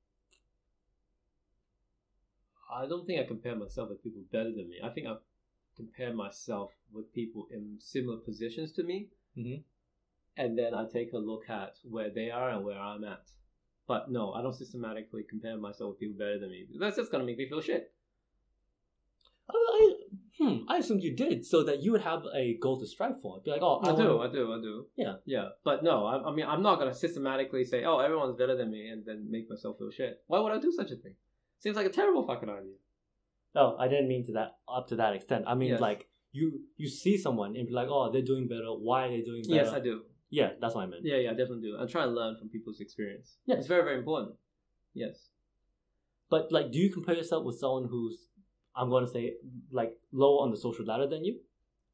I don't think I compare myself with people better than me. I think I compare myself with people in similar positions to me, Mm-hmm. and then I take a look at where they are and where I'm at. But no, I don't systematically compare myself with people better than me. That's just gonna make me feel shit. I, I, hmm, I assumed you did, so that you would have a goal to strive for. Be like, oh, I, I do, wanna- I do, I do. Yeah. Yeah. But no, I, I mean, I'm not gonna systematically say, oh, everyone's better than me, and then make myself feel shit. Why would I do such a thing? Seems like a terrible fucking idea. Oh, I didn't mean to that up to that extent. I mean, Yes. like you, you see someone and be like, oh, they're doing better. Why are they doing better? Yes, I do. Yeah, that's what I meant. Yeah, yeah, I definitely do. I try to learn from people's experience. Yes. It's very, very important. Yes. But like, do you compare yourself with someone who's, I'm going to say, like lower on the social ladder than you?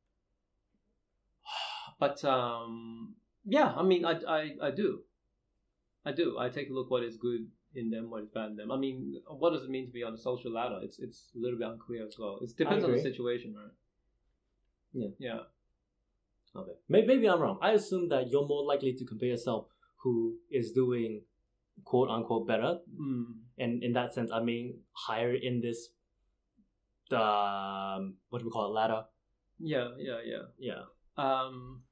But um, yeah, I mean, I, I, I do. I do. I take a look what is good in them, what is bad in them. I mean, what does it mean to be on a social ladder? It's it's a little bit unclear as well. It depends on the agree. situation, right? Yeah. Yeah. Okay. Maybe, maybe I'm wrong. I assume that you're more likely to compare yourself who is doing quote unquote better. Mm. And in that sense, I mean higher in this, the um, what do we call it, ladder? Yeah, yeah, yeah. Yeah. Um,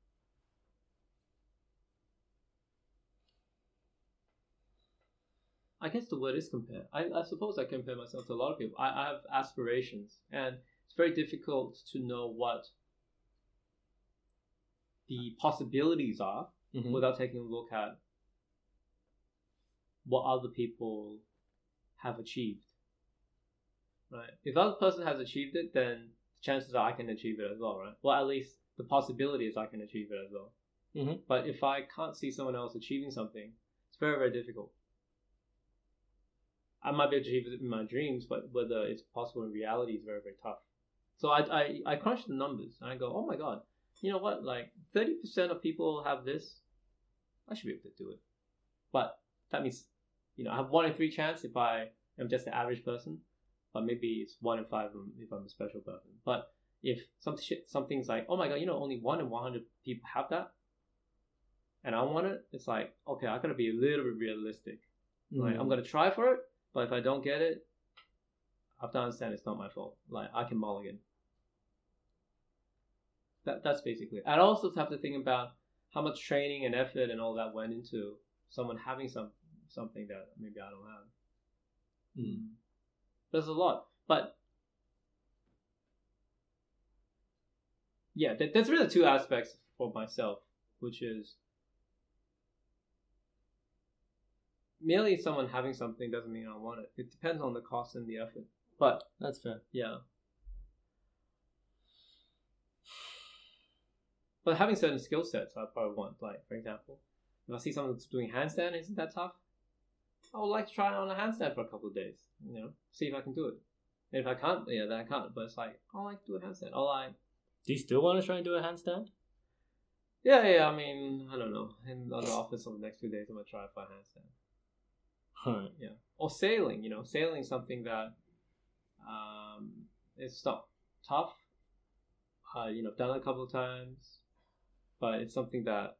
I guess the word is compare. I, I suppose I compare myself to a lot of people. I, I have aspirations, and it's very difficult to know what the possibilities are Mhm. without taking a look at what other people have achieved. Right? If other person has achieved it, then chances are I can achieve it as well, right? Well, at least the possibility is I can achieve it as well. Mhm. But if I can't see someone else achieving something, it's very, very difficult. I might be able to achieve it in my dreams, but whether it's possible in reality is very, very tough. So I, I, I crunch the numbers and I go, oh my god, you know what? Like thirty percent of people have this. I should be able to do it. But that means, you know, I have one in three chance if I am just an average person. But maybe it's one in five if I'm a special person. But if some shit, something's like, oh my god, you know, only one in one hundred people have that, and I want it, it's like, okay, I gotta be a little bit realistic. Like, I'm gonna try for it, but if I don't get it, I have to understand it's not my fault. Like, I can mulligan. That that's basically it. I also have to think about how much training and effort and all that went into someone having some something that maybe I don't have. Mm. There's a lot, but yeah, th- there's really two aspects for myself, which is merely someone having something doesn't mean I want it. It depends on the cost and the effort. But That's fair. yeah, but having certain skill sets, I probably want. Like, for example, if I see someone that's doing handstand, isn't that tough? I would like to try it on a handstand for a couple of days. You know, see if I can do it. And if I can't, yeah, then I can't. But it's like, I like to do a handstand. I like. Do you still want to try and do a handstand? Yeah, yeah. I mean, I don't know. In the office over the next few days, I'm gonna try for a handstand. Alright. Yeah, or sailing. You know, sailing is something that um, it's not tough. Uh, you know, I've done it a couple of times, but it's something that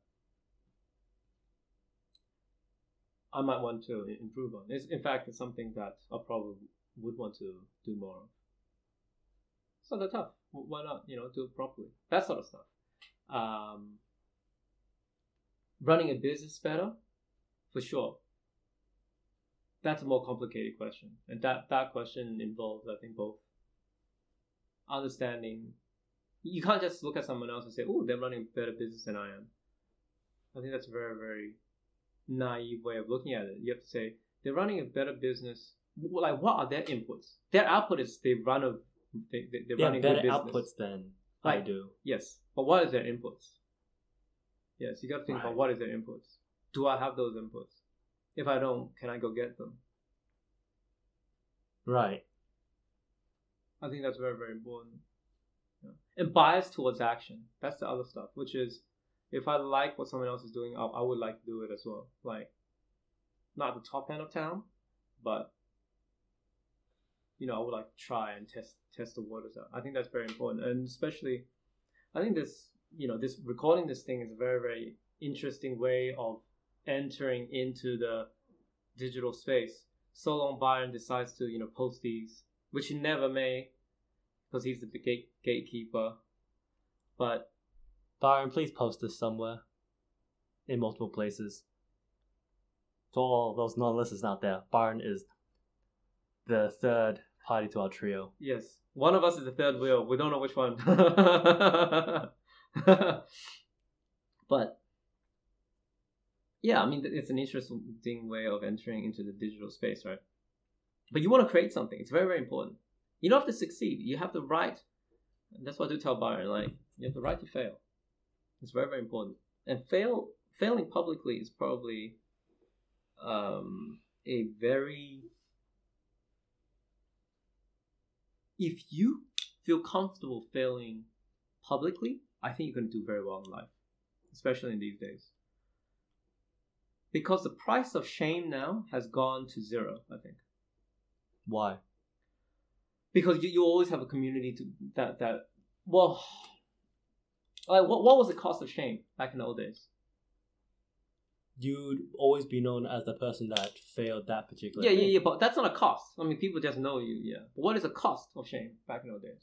I might want to improve on. It's, in fact, it's something that I probably would want to do more of. It's not that tough. Why not? You know, do it properly. That sort of stuff. Um, running a business better, for sure. That's a more complicated question, and that that question involves, I think, both understanding. You can't just look at someone else and say, "Oh, they're running a better business than I am." I think that's a very, very naive way of looking at it. You have to say they're running a better business. Like, what are their inputs? Their output is they run a they, they, they're They have running better good business. outputs than I Right. do. Yes, but what is their inputs? Yes, you got to think Right. about what is their inputs. Do I have those inputs? If I don't, can I go get them? Right. I think that's very, very important. Yeah. And bias towards action. That's the other stuff, which is if I like what someone else is doing, I, I would like to do it as well. Like, not the top end of town, but you know, I would like to try and test test the waters out. I think that's very important, and especially, I think this, you know, this recording this thing is a very very interesting way of entering into the digital space. So long Byron decides to, you know, post these, which he never may, because he's the gate gatekeeper. But Byron, please post this somewhere, in multiple places. To all those non-listeners out there, Byron is the third party to our trio. Yes, one of us is the third wheel. We don't know which one. But yeah, I mean, it's an interesting way of entering into the digital space, right? But you want to create something. It's very, very important. You don't have to succeed. You have the right. And that's what I do tell Byron. Like, you have the right to fail. It's very, very important. And fail, failing publicly is probably um, a very... If you feel comfortable failing publicly, I think you're going to do very well in life, especially in these days. Because the price of shame now has gone to zero, I think. Why? Because you, you always have a community to that that well, like what what was the cost of shame back in the old days? You'd always be known as the person that failed that particular Yeah, thing. yeah, yeah. But that's not a cost. I mean, people just know you. Yeah. But what is the cost of shame back in the old days?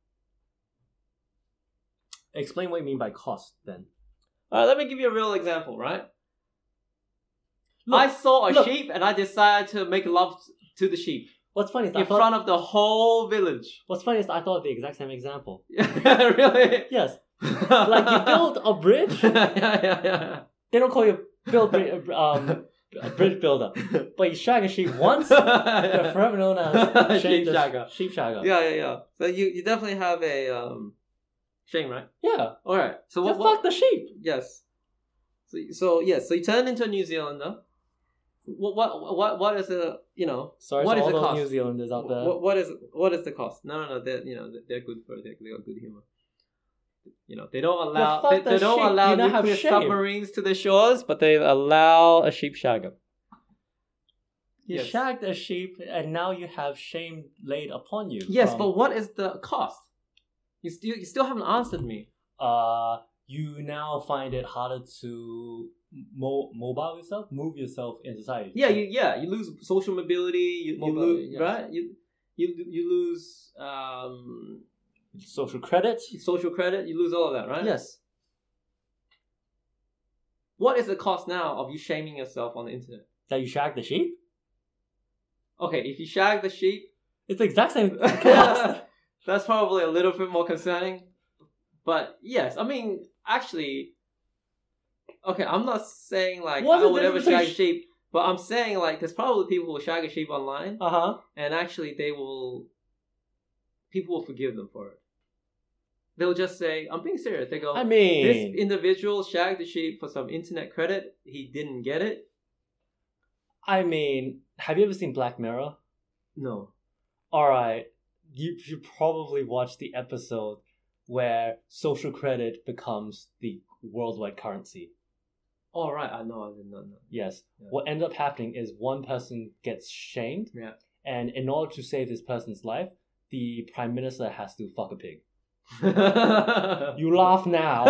Explain what you mean by cost, then. All right, let me give you a real example. Right. Look, I saw a look. sheep and I decided to make love to the sheep What's funny is I in thought, front of the whole village. What's funny is I thought of the exact same example. Really? Yes. Like you build a bridge. yeah, yeah, yeah. They don't call you build bri- um a bridge builder, but you shag a sheep once. You're forever known as Sheep the shagger. Sheep shagger. Yeah, yeah, yeah. So you, you definitely have a um shame, right? Yeah. All right. So You what? fuck what the sheep. yes. So so yes. So you turn into a New Zealander. What what what what is the you know? Sorry what to is all the those cost? New Zealanders out there. What, what is what is the cost? No, no, no. They're you know they're good for it. They they got good humor. You know they don't allow fuck they, the they don't sheep. allow You don't have nuclear shame. submarines to the shores, but they allow a sheep shagger. You Yes. shagged a sheep, and now you have shame laid upon you. Yes, from, but what is the cost? You still you still haven't answered me. uh, you now find it harder to mo- mobile yourself, move yourself in society. Yeah, you yeah you lose social mobility. You, you Mobility, lose yes. right. You you you lose um social credit. social credit. You lose all of that, right? Yes. What is the cost now of you shaming yourself on the internet? That you shagged the sheep. Okay, if you shag the sheep, It's the exact same cost. that's probably a little bit more concerning. But yes, I mean, actually, okay, I'm not saying like What's I the would ever difference shag a between sheep, but I'm saying like there's probably people who will shag a sheep online, Uh huh. and actually they will, people will forgive them for it. They'll just say, I'm being serious. They go, I mean, this individual shagged the sheep for some internet credit. He didn't get it. I mean, have you ever seen Black Mirror? No. All right, you should probably watch the episode where social credit becomes the worldwide currency. All right, I know. I did not know. Yes. Yeah. What ended up happening is one person gets shamed, Yeah. and in order to save this person's life, the prime minister has to fuck a pig. You laugh now.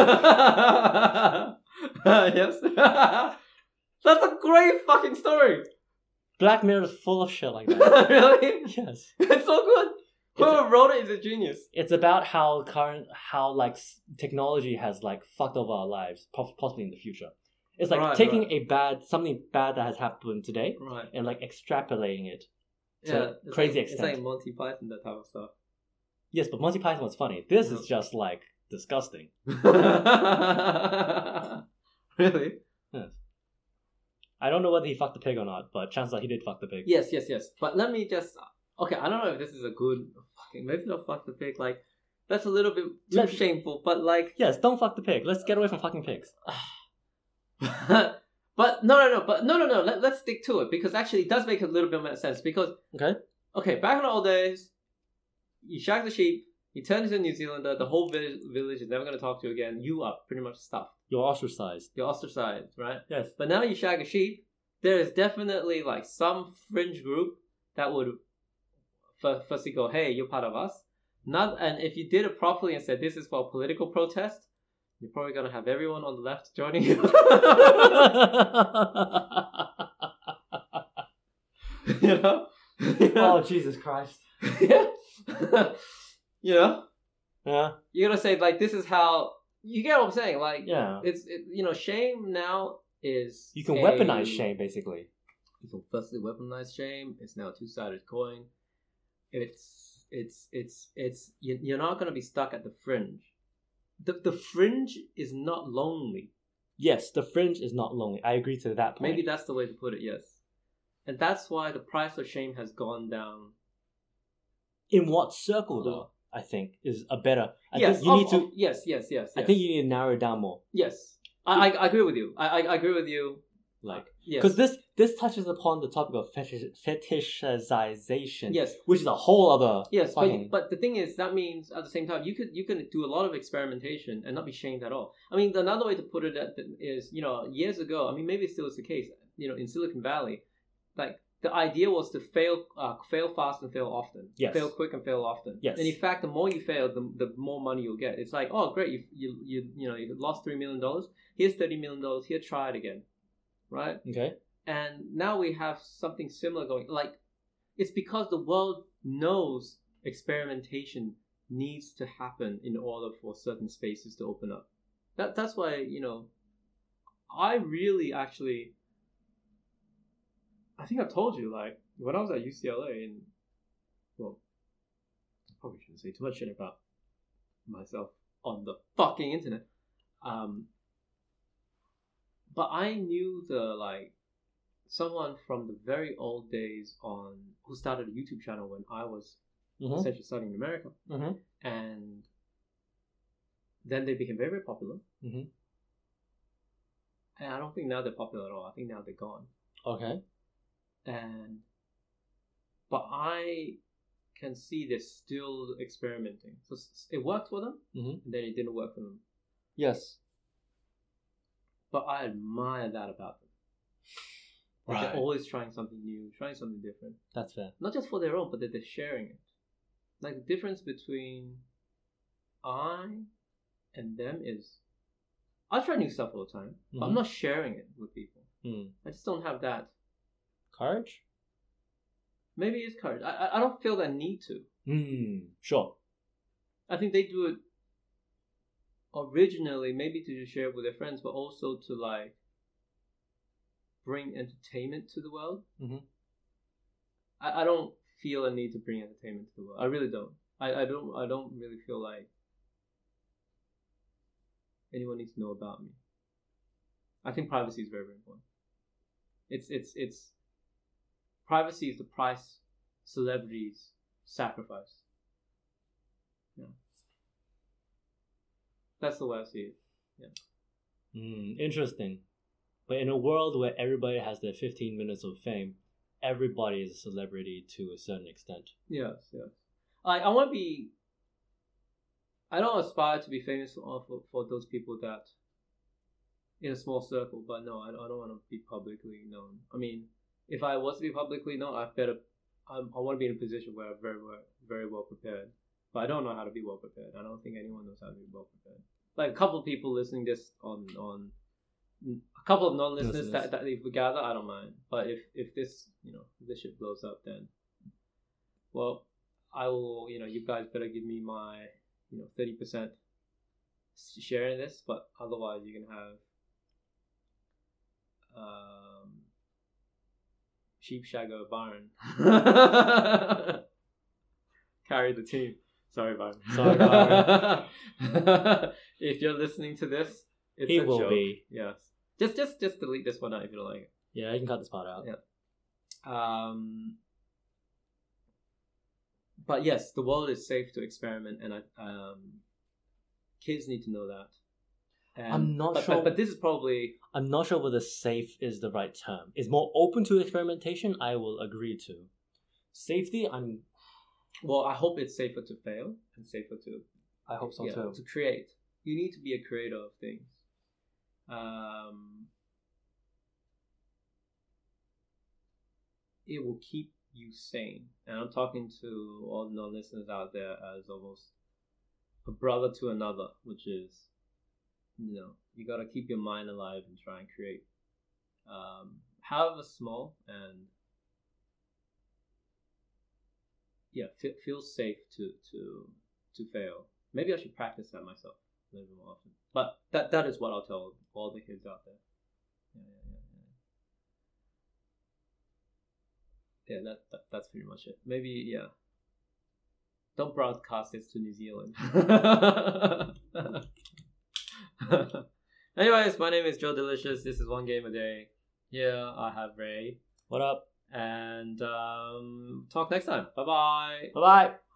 Yes. That's a great fucking story. Black Mirror is full of shit like that. Really? Yes. It's so good. Whoever wrote it is a genius. It's about how current, how like s- technology has like fucked over our lives, poss- possibly in the future. It's like Right, taking right. a bad, something bad that has happened today, Right. and like extrapolating it to Yeah. It's crazy like, extent. It's like Monty Python, that type of stuff. Yes, but Monty Python was funny. This Yeah. is just like disgusting. Really? Yes. I don't know whether he fucked the pig or not, but chances are he did fuck the pig. Yes, yes, yes. But let me just. Okay, I don't know if this is a good. Fucking maybe not fuck the pig. Like that's a little bit too Let- shameful. But like. Yes, don't fuck the pig. Let's get away from fucking pigs. But no, no, no. But no, no, no. Let, let's stick to it because actually it does make a little bit more sense. Because Okay. okay, back in the old days, you shag the sheep, you turn into a New Zealander, the whole village, village is never going to talk to you again. You are pretty much stuffed. You're ostracized. You're ostracized, right? Yes. But now you shag a sheep, there is definitely like some fringe group that would f- firstly go, "Hey, you're part of us." Not, and if you did it properly and said this is for a political protest, you're probably gonna have everyone on the left joining you. You know? Oh, Jesus Christ. Yeah. You know? Yeah. You're gonna say like this is how you get what I'm saying. Like Yeah. it's it, you know, shame now is You can a- weaponize shame, basically. You can firstly weaponize shame. It's now a two sided coin. It's it's it's it's you- you're not gonna be stuck at the fringe. The the fringe is not lonely. Yes, the fringe is not lonely. I agree to that point. Maybe that's the way to put it. Yes, and that's why the price of shame has gone down. In what circle, though? I think is a better. I yes, think you of- need to. of- yes, yes, yes, I yes. think you need to narrow it down more. Yes, I, I, I agree with you. I, I, I agree with you. Like, yes, because this this touches upon the topic of fetish, fetishization. yes, which is a whole other. yes. fucking- But but the thing is, that means at the same time, you could you can do a lot of experimentation and not be shamed at all. I mean, another way to put it is, you know, years ago. I mean, maybe it still is the case. You know, in Silicon Valley, like the idea was to fail, uh, fail fast and fail often. Yes. Fail quick and fail often. Yes. And in fact, the more you fail, the, the more money you'll get. It's like, oh, great, you you you you know, you lost three million dollars. Here's thirty million dollars. Here, try it again, right? Okay. And now we have something similar going. Like, it's because the world knows experimentation needs to happen in order for certain spaces to open up. That that's why, you know, I really actually. I think I've told you, like, when I was at U C L A, and, well, I probably shouldn't say too much shit about myself on the fucking internet. Um, but I knew the, like, someone from the very old days on, who started a YouTube channel when I was Mm-hmm. essentially studying in America. Mm-hmm. And then they became very, very popular. Mm-hmm. And I don't think now they're popular at all. I think now they're gone. Okay. And but I can see they're still experimenting. So s- it worked for them, Mm-hmm. and then it didn't work for them. Yes. But I admire that about them. Like Right. they're always trying something new, trying something different. That's fair. Not just for their own, but that they're sharing it. Like the difference between I and them is, I try new stuff all the time, but I'm Mhm. not sharing it with people. Mm. I just don't have that. Courage. Maybe it's courage. I I- I don't feel that need to. Hmm. Sure. I think they do it originally, maybe to just share it with their friends, but also to like bring entertainment to the world. Mhm. I, I don't feel a need to bring entertainment to the world. I really don't. I, I don't. I don't really feel like anyone needs to know about me. I think privacy is very, very important. It's it's it's privacy is the price celebrities sacrifice. Yeah. That's the way I see it. Mm, interesting. But in a world where everybody has their fifteen minutes of fame, everybody is a celebrity to a certain extent. Yes, yes. I I want to be. I don't aspire to be famous for, for for those people that in a small circle, but no, I, I don't want to be publicly known. I mean, if I was to be publicly known, I better. I I want to be in a position where I'm very well, very well prepared. But I don't know how to be well prepared. I don't think anyone knows how to be well prepared. Like a couple of people listening this on on a couple of non-listeners Listeners. that that if we gather, I don't mind. But if if this you know if this shit blows up, then well, I will. You know, you guys better give me my you know thirty percent share in this. But otherwise, you can have um, sheep shagger Byron carry the team. Sorry, Byron. Sorry, Byron. If you're listening to this, it's He a will joke. be. Yes. Just, just, just delete this one out if you don't like it. Yeah, you can cut this part out. Yeah. Um. But yes, the world is safe to experiment, and I, um, kids need to know that. And, I'm not but, sure- But, but this is probably I'm not sure whether safe is the right term. Is more open to experimentation, I will agree to. Safety, I'm well. I hope it's safer to fail and safer to I hope so yeah, too. to create. You need to be a creator of things. Um, it will keep you sane. And I'm talking to all the non-listeners out there as almost a brother to another, which is, you know, you got to keep your mind alive and try and create, um, however small, and yeah, feel, feel safe to to to fail. Maybe I should practice that myself a little more often. But that that is what I'll tell all the kids out there. Yeah, yeah, yeah, yeah. Yeah, that, that that's pretty much it. Maybe, yeah. Don't broadcast this to New Zealand. Anyways, my name is Joe Delicious. This is One Game a Day. Here I have Ray. What up? And um, talk next time. Bye bye. Bye bye.